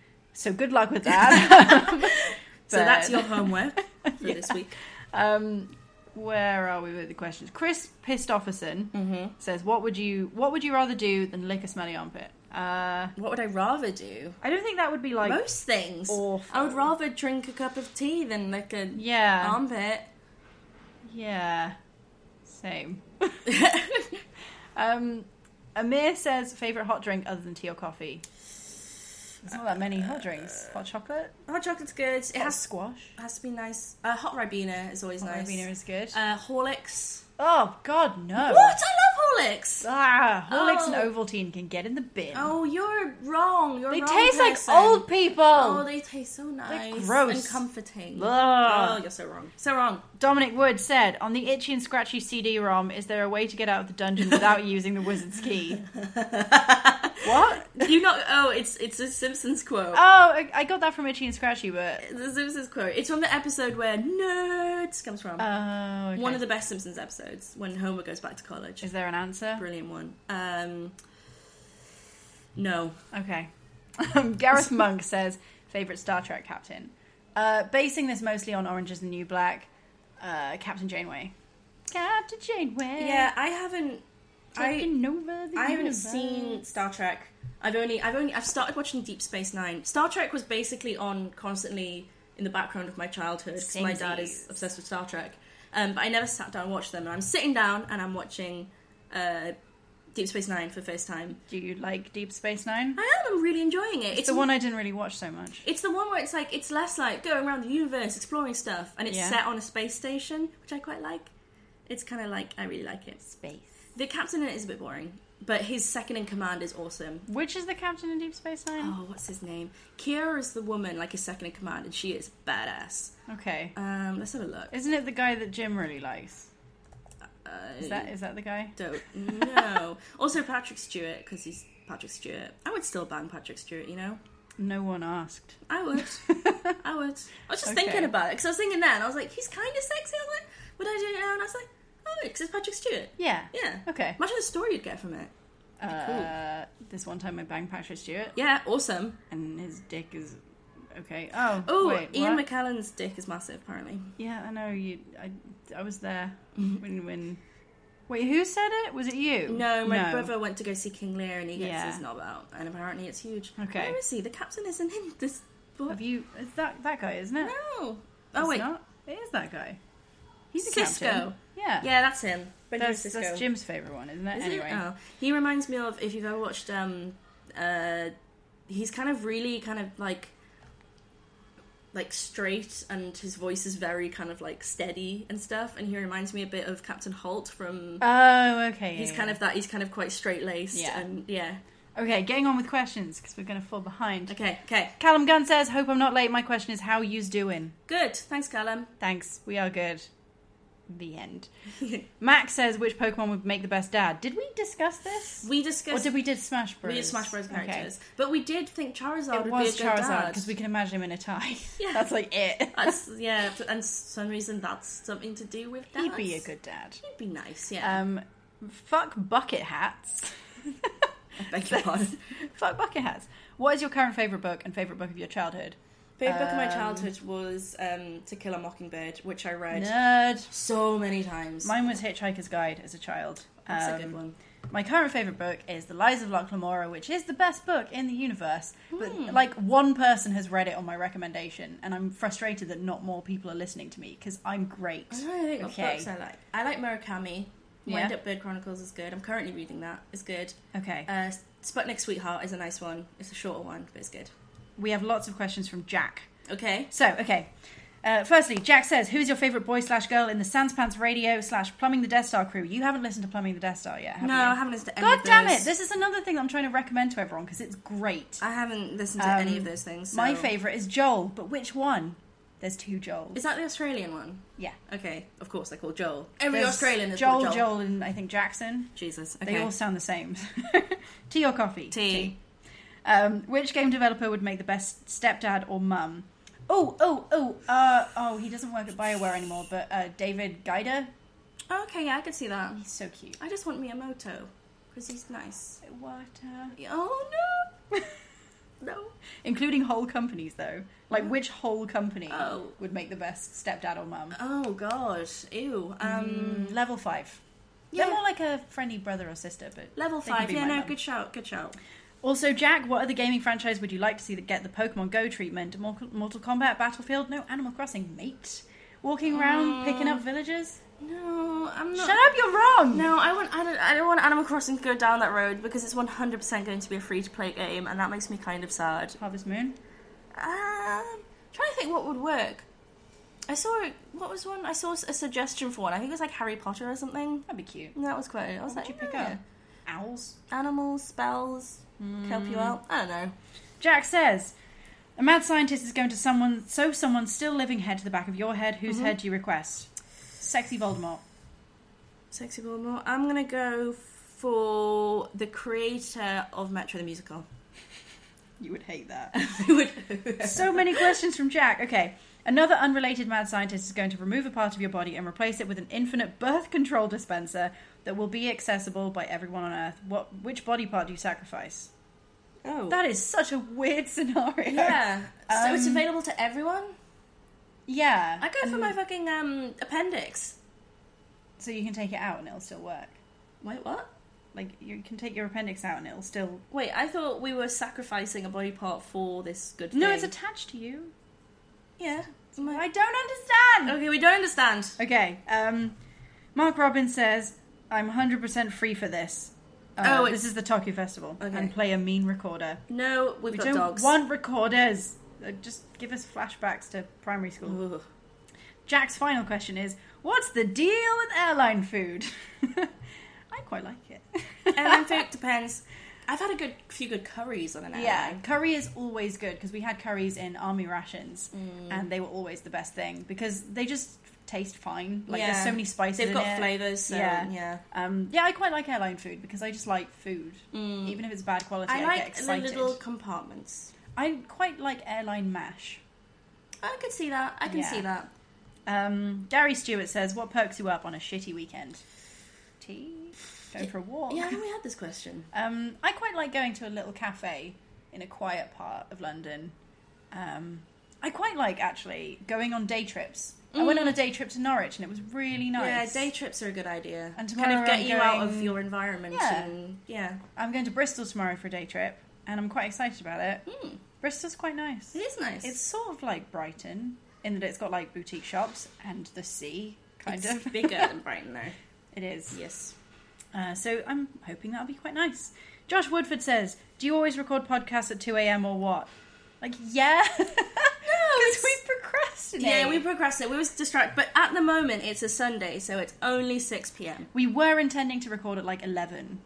So good luck with that. So But- that's your homework for this week. Um, where are we with the questions? Chris Pistofferson Mm-hmm. says, "What would you What would you rather do than lick a smelly armpit?" Uh, What would I rather do? I don't think that would be like Most things. awful. I would rather drink a cup of tea than like a yeah, armpit. yeah, same. um, Amir says favorite hot drink other than tea or coffee. There's not that many hot drinks. Hot chocolate? Hot chocolate's good. It Hot has squash? has to be nice. Uh, hot Ribena is always Hot nice. Ribena is good. Uh, Horlicks. Oh, God, no. What? I love Horlicks. Ah, Horlicks Oh. and Ovaltine can get in the bin. Oh, you're wrong. You're they wrong taste person. like old people. Oh, they taste so nice. gross. And comforting. Ugh. Oh, you're so wrong. So wrong. Dominic Wood said, on the Itchy and Scratchy C D ROM, is there a way to get out of the dungeon without using the wizard's key? What? You not? Oh, it's it's a Simpsons quote. Oh, I, I got that from Itchy and Scratchy, but... The Simpsons quote. It's from the episode where nerds comes from. Oh, okay. One of the best Simpsons episodes when Homer goes back to college. Is there an answer? Brilliant one. Um, no. Okay. Gareth Monk says, favourite Star Trek captain. Uh, basing this mostly on Orange is the New Black, uh, Captain Janeway. Captain Janeway. Yeah, I haven't. I Taking over the I haven't universe. seen Star Trek. I've only I've only I've started watching Deep Space Nine. Star Trek was basically on constantly in the background of my childhood because my dad is Samesies. obsessed with Star Trek. Um, but I never sat down and watched them. And I'm sitting down and I'm watching uh, Deep Space Nine for the first time. Do you like Deep Space Nine? I am. I'm really enjoying it. It's the one I didn't really watch so much. It's the one where it's like it's less like going around the universe exploring stuff, and it's Yeah. set on a space station, which I quite like. It's kind of like I really like it. Space. The captain in it is a bit boring, but his second in command is awesome. Which is the captain in Deep Space Nine? Oh, what's his name? Kira is the woman, like his second in command, and she is badass. Okay. Um, let's have a look. Isn't it the guy that Jim really likes? Uh, Is that is that the guy? Don't know. Also, Patrick Stewart, because he's Patrick Stewart. I would still bang Patrick Stewart, you know. No one asked. I would. I would. I was just Okay. thinking about it because I was thinking then. I was like, he's kind of sexy. I was like, would I do it now? And I was like, oh, because it's Patrick Stewart. Yeah. Yeah. Okay. Imagine the story you'd get from it. Uh, this one time I banged Patrick Stewart, Yeah, awesome. and his dick is okay. Oh, Oh, wait, Ian what? McKellen's dick is massive, apparently. Yeah, I know you. I I was there Mm-hmm. when when. Wait, who said it? Was it you? No, my brother went to go see King Lear and he gets Yeah. his knob out, and apparently it's huge. Okay. Where is he? The captain isn't in this book. Have you? Is that that guy? Isn't it? No. It's Oh, wait. not? It is that guy. He's the Cisco. captain. Yeah. Yeah, that's him. Benjamin That's, Cisco. that's Jim's favourite one, isn't it? Is anyway. it? Oh. He reminds me of, if you've ever watched, um, uh, he's kind of really kind of like, like straight, and his voice is very kind of like steady and stuff, and he reminds me a bit of Captain Holt from, Oh, okay. he's yeah, kind yeah. of that, he's kind of quite straight-laced, Yeah. and yeah. Okay, getting on with questions, because we're going to fall behind. Okay, okay. Callum Gunn says, hope I'm not late. My question is, how yous doing? Good. Thanks, Callum. Thanks, we are good. The end. Max says, which Pokemon would make the best dad? Did we discuss this? We Or discussed, did we did Smash Bros? we did Smash Bros. Okay. characters, but we did think Charizard It would was be a good Charizard, dad. because we can imagine him in a tie. Yeah. That's like it. That's, yeah, and for some reason that's something to do with dads. He'd be a good dad. He'd be nice, yeah. Um, fuck bucket hats. I beg your pardon. Fuck bucket hats. What is your current favourite book and favourite book of your childhood? Favourite book of my Um, childhood was um, To Kill a Mockingbird, which I read Nerd. so many times. Mine was Hitchhiker's Guide as a child. That's a Um, good one. My current favourite book is The Lies of Locke Lamora, which is the best book in the universe. Hmm. But, like, one person has read it on my recommendation, and I'm frustrated that not more people are listening to me, because I'm great. I don't think what Okay. books I like. I like Murakami. Yeah. Wind Up Bird Chronicles is good. I'm currently reading that. It's good. Okay. Uh, Sputnik Sweetheart is a nice one. It's a shorter one, but it's good. We have lots of questions from Jack. Okay. So, okay. Uh, firstly, Jack says, who's your favourite boy slash girl in the Sans Pants Radio slash Plumbing the Death Star crew? You haven't listened to Plumbing the Death Star yet, have No, you? I haven't listened to any God of damn those. it! This is another thing that I'm trying to recommend to everyone, because it's great. I haven't listened to Um, any of those things. My so- favourite is Joel, but which one? There's two Joels. Is that the Australian one? Yeah. Okay, of course, they're called Joel. Every There's Australian is Joel, called Joel. Joel, and I think Jackson. Jesus. Okay. They all sound the same. Tea or coffee? Tea. Um, which game developer would make the best stepdad or mum? Oh, oh, oh, uh, oh, he doesn't work at BioWare anymore, but uh, David Guida? Oh, okay, yeah, I can see that. He's so cute. I just want Miyamoto, because he's nice. What? Uh... Oh, no! No. Including whole companies, though. Like, which whole company Oh. would make the best stepdad or mum? Oh, God. Ew. Um, Mm, level five. yeah. They're more like a friendly brother or sister, but Level they can five. be Yeah, my no, mum. good shout, good shout. Also, Jack, what other gaming franchise would you like to see that get the Pokemon Go treatment? Mortal Mortal Kombat, Battlefield? No, Animal Crossing, mate. Walking around, picking up villagers? No, I'm not. Shut up, you're wrong! No, I want. I don't. I don't want Animal Crossing to go down that road because it's one hundred percent going to be a free-to-play game, and that makes me kind of sad. Harvest Moon? Um, trying to think what would work. I saw what was one? I saw a suggestion for one. I think it was like Harry Potter or something. That'd be cute. And that was quite. I was What like, would you pick yeah. up? Owls? Animals, spells, help you out. I don't know. Jack says, a mad scientist is going to someone, so someone still living head to the back of your head. Whose head do you request? Sexy Voldemort. Sexy Voldemort. I'm gonna go for the creator of Metro the Musical. You would hate that. I would. So many questions from Jack. Okay. Another unrelated mad scientist is going to remove a part of your body and replace it with an infinite birth control dispenser that will be accessible by everyone on Earth. What? Which body part do you sacrifice? Oh, That is such a weird scenario. yeah. so it's Um, available to everyone. Yeah. I go for And- my fucking um appendix. So you can take it out and it'll still work. Wait, what? Like, you can take your appendix out and it'll still... Wait, I thought we were sacrificing a body part for this good thing. No, it's attached to you. Yeah. I don't understand! Okay, we don't understand. Okay, um... Mark Robbins says, I'm one hundred percent free for this. Uh, Oh, this it's- is the Tokyo Festival. Okay. And play a mean recorder. No, we've We got don't dogs. want recorders. Uh, just give us flashbacks to primary school. Ugh. Jack's final question is, what's the deal with airline food? I quite like it. Airline food depends. I've had a good few good curries on an airline. Yeah, curry is always good because we had curries in army rations and they were always the best thing because they just taste fine. Like Yeah. there's so many spices They've in got it. flavours, so yeah. yeah. Um, yeah, I quite like airline food because I just like food. Even if it's bad quality, I, I get like the excited. little compartments. I quite like airline mash. I could see that. I can Yeah. see that. Um, Gary Stewart says, what perks you up on a shitty weekend? Tea? Going for a walk? Yeah, haven't we had this question? Um, I quite like going to a little cafe in a quiet part of London. Um, I quite like, actually, going on day trips. I went on a day trip to Norwich and it was really nice. Yeah, day trips are a good idea. And kind of tomorrow get I'm you out of going- your environment. Yeah. And, yeah. I'm going to Bristol tomorrow for a day trip and I'm quite excited about it. Bristol's quite nice. It is nice. It's sort of like Brighton in that it's got like boutique shops and the sea, kind It's of. bigger than Brighton, though. It is. Yes. Uh, so I'm hoping that'll be quite nice. Josh Woodford says, do you always record podcasts at two a.m. or what? Like, yeah. Because it's- we procrastinate. Yeah, we procrastinate. We was distracted. But at the moment, it's a Sunday, so it's only six p.m. We were intending to record at like eleven,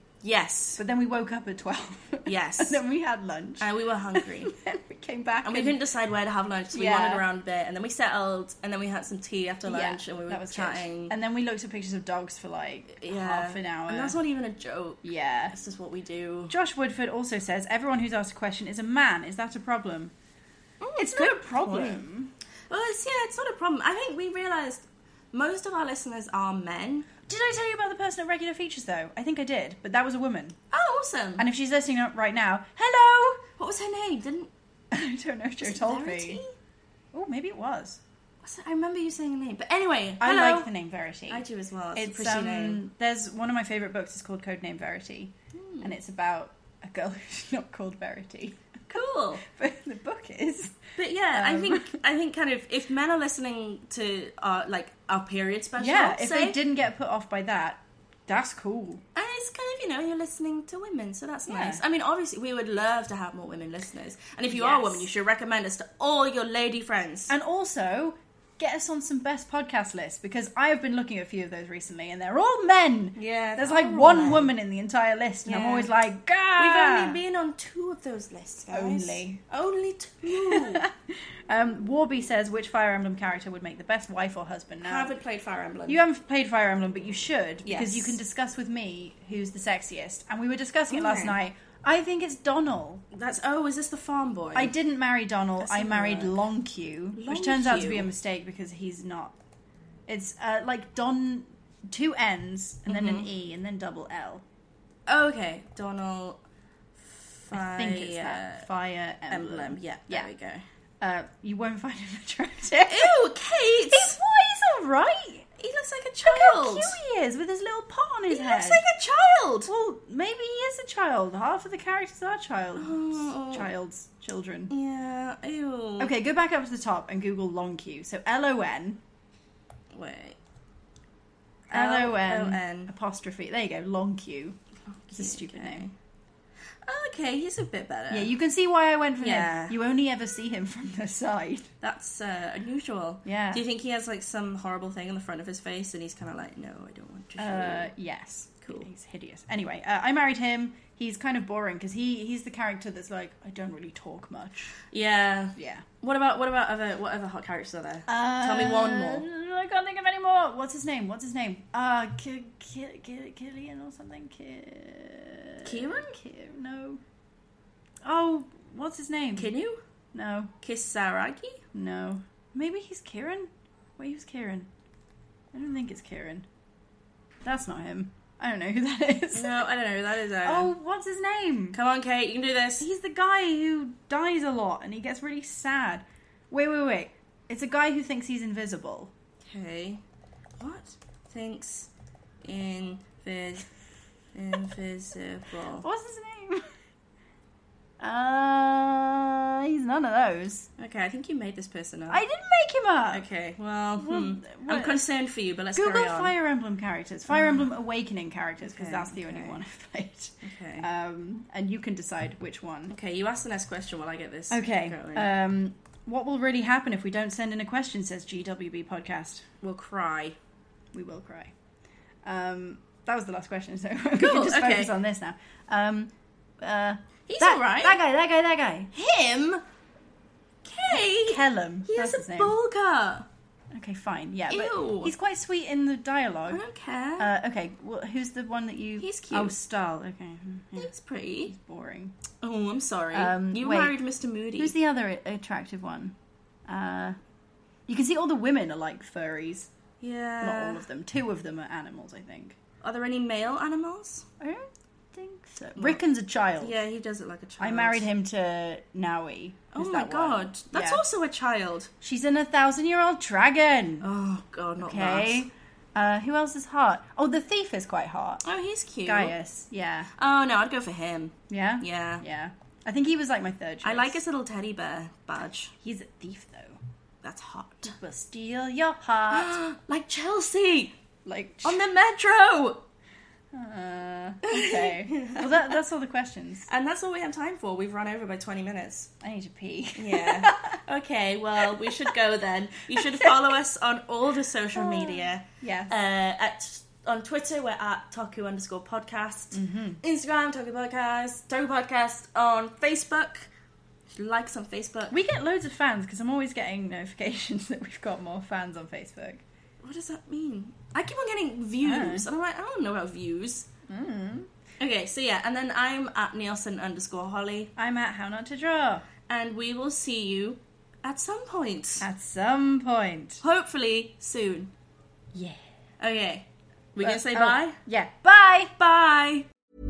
Yes. but then we woke up at twelve. Yes. And then we had lunch. And we were hungry. then we came back And we couldn't decide where to have lunch, so we Yeah. wandered around a bit, and then we settled, and then we had some tea after lunch, Yeah, and we were that was chatting. good. And then we looked at pictures of dogs for like yeah. half an hour. And that's not even a joke. Yeah. That's just what we do. Josh Woodford also says, everyone who's asked a question is a man. Is that a problem? It's not a good problem. Well, it's, yeah, it's not a problem. I think we realised most of our listeners are men. Did I tell you about the person at Regular Features, though? I think I did, but that was a woman. Oh, awesome. And if she's listening up right now, hello! What was her name? Didn't... I don't know if Joe was it told Verity? me. Oh, maybe it was. What's it? I remember you saying a name. But anyway, I hello. like the name Verity. I do as well. It's, It's a pretty um, name. there's one of my favourite books is called Codename Verity, Hmm. and it's about a girl who's not called Verity. Cool. But the book is. But yeah, I Um, think I think kind of if men are listening to our like our period special, Yeah, if say, they didn't get put off by that, that's cool. and it's kind of, you know, you're listening to women, so that's Yeah. nice. I mean, obviously, we would love to have more women listeners, and if you are a Yes. woman, you should recommend us to all your lady friends. And also, get us on some best podcast lists, because I have been looking at a few of those recently, and they're all men. Yeah, There's they're like all one men. woman in the entire list, and I'm Yeah. always like, Gah! We've only been on two of those lists, guys. Only. Only two. Um, Warby says, which Fire Emblem character would make the best wife or husband? I Now, haven't played Fire Emblem. you haven't played Fire Emblem, but you should, because Yes. you can discuss with me who's the sexiest. And we were discussing it last Okay. night. I think it's Donal. That's oh, is this the farm boy? I didn't marry Donal. Let's I have a married look. Longque, which turns out to be a Longque. mistake because he's not. It's uh, like Don, two N's and then Mm-hmm. an E and then double L. Okay, Donald. I think it's that Fire Emblem. Emblem. Yeah, Yeah. there we go. Uh, you won't find him attractive. Ew, Kate! He's what? He's all right. He looks like a Look how child. cute he is with his little pot on his He head. looks like a child. Well, maybe he is a child. Half of the characters are child. Oh. Child's children. Yeah. Ew. Okay, go back up to the top and Google Longque. So L O N Wait. L O N L O N. apostrophe. There you go. Long Q. It's a stupid okay. name. Oh, okay, he's a bit better. Yeah, you can see why I went for Yeah. him. You only ever see him from the side. That's uh, unusual. Yeah. Do you think he has like some horrible thing on the front of his face and he's kind of like, no, I don't want to show Uh, you. yes. Cool. He's hideous. Anyway, uh, I married him. He's kind of boring because he, he's the character that's like, I don't really talk much. Yeah. Yeah. What about what about other what other hot characters are there? Uh, Tell me one more. I can't think of any more. What's his name? What's his name? Uh, Ki- Ki- Ki- Killian or something? Ki- Kieran? Ki- no. Oh, what's his name? Kinu? No. Kisaragi? No. Maybe he's Kieran? Wait, who's Kieran? I don't think it's Kieran. That's not him. I don't know who that is. No, I don't know. That is. Uh... Oh, what's his name? Come on, Kate. You can do this. He's the guy who dies a lot and he gets really sad. Wait, wait, wait. It's a guy who thinks he's invisible. Okay. What? Thinks invis invisible. What's his name? Uh, he's none of those. Okay, I think you made this person up. I didn't make him up. Okay, well, Well, hmm. what- I'm concerned for you, but let's Google carry on. Fire Emblem characters. Fire Emblem Awakening characters, because Okay, that's the only okay. one I've played. Okay. Um, and you can decide which one. Okay, you ask the next question while I get this. Okay. going. Um, what will really happen if we don't send in a question, says G W B Podcast. We'll cry. We will cry. Um, that was the last question, so we Cool, can just okay. focus on this now. Um, uh, He's that, alright. That guy, that guy, that guy. Him? Kate? Kellum. He That's has his a name. bowl cut. Okay, fine. Yeah, Ew. but he's quite sweet in the I dialogue. don't care. Uh, okay, well, who's the one that you... He's cute. Oh, Stahl. Okay. hmm, yeah. He's pretty. Boring. Oh, I'm sorry. Um, you wait. married Mister Moody. Who's the other a- attractive one? Uh, you can see all the women are like furries. Yeah. Not all of them. Two of them are animals, I think. Are there any male animals? I don't think so. Rickon's a child. Yeah, he does it like a child. I married him to Naui. Oh Who's my that one? god. That's Yeah. also a child. She's in a thousand-year-old dragon. Oh god, not Okay. Uh, who else is hot? Oh, the thief is quite hot. that. Oh, he's cute. Gaius. Yeah. Oh no, I'd go for him. Yeah? Yeah. Yeah. I think he was like my third choice. I like his little teddy bear badge. He's a thief, though. That's hot. Will steal your heart. Like Chelsea like... on the metro. Uh, okay. Well, that, that's all the questions. And that's all we have time for. We've run over by twenty minutes. I need to pee. Yeah. Okay, well, we should go then. You should follow us on all the social media. Yes. Uh, at on Twitter, we're at Toku underscore podcast. Mm-hmm. Instagram, Toku Podcast. Toku Podcast on Facebook. Like us on Facebook. We get loads of fans because I'm always getting notifications that we've got more fans on Facebook. What does that mean? I keep on getting views, and I'm like, I don't know about views. Mm. Okay, so yeah, and then I'm at Nielsen underscore Holly, I'm at How Not to Draw. and we will see you at some point. At some point. Hopefully soon. Yeah. Okay, we gonna say oh, bye? Yeah. Bye! Bye!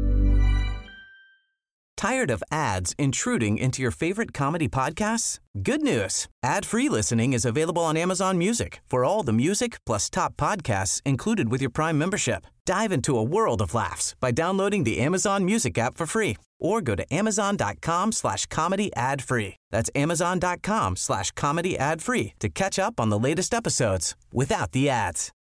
Tired of ads intruding into your favorite comedy podcasts? Good news. Ad-free listening is available on Amazon Music for all the music plus top podcasts included with your Prime membership. Dive into a world of laughs by downloading the Amazon Music app for free or go to amazon.com slash comedy ad free. That's amazon.com slash comedy ad free to catch up on the latest episodes without the ads.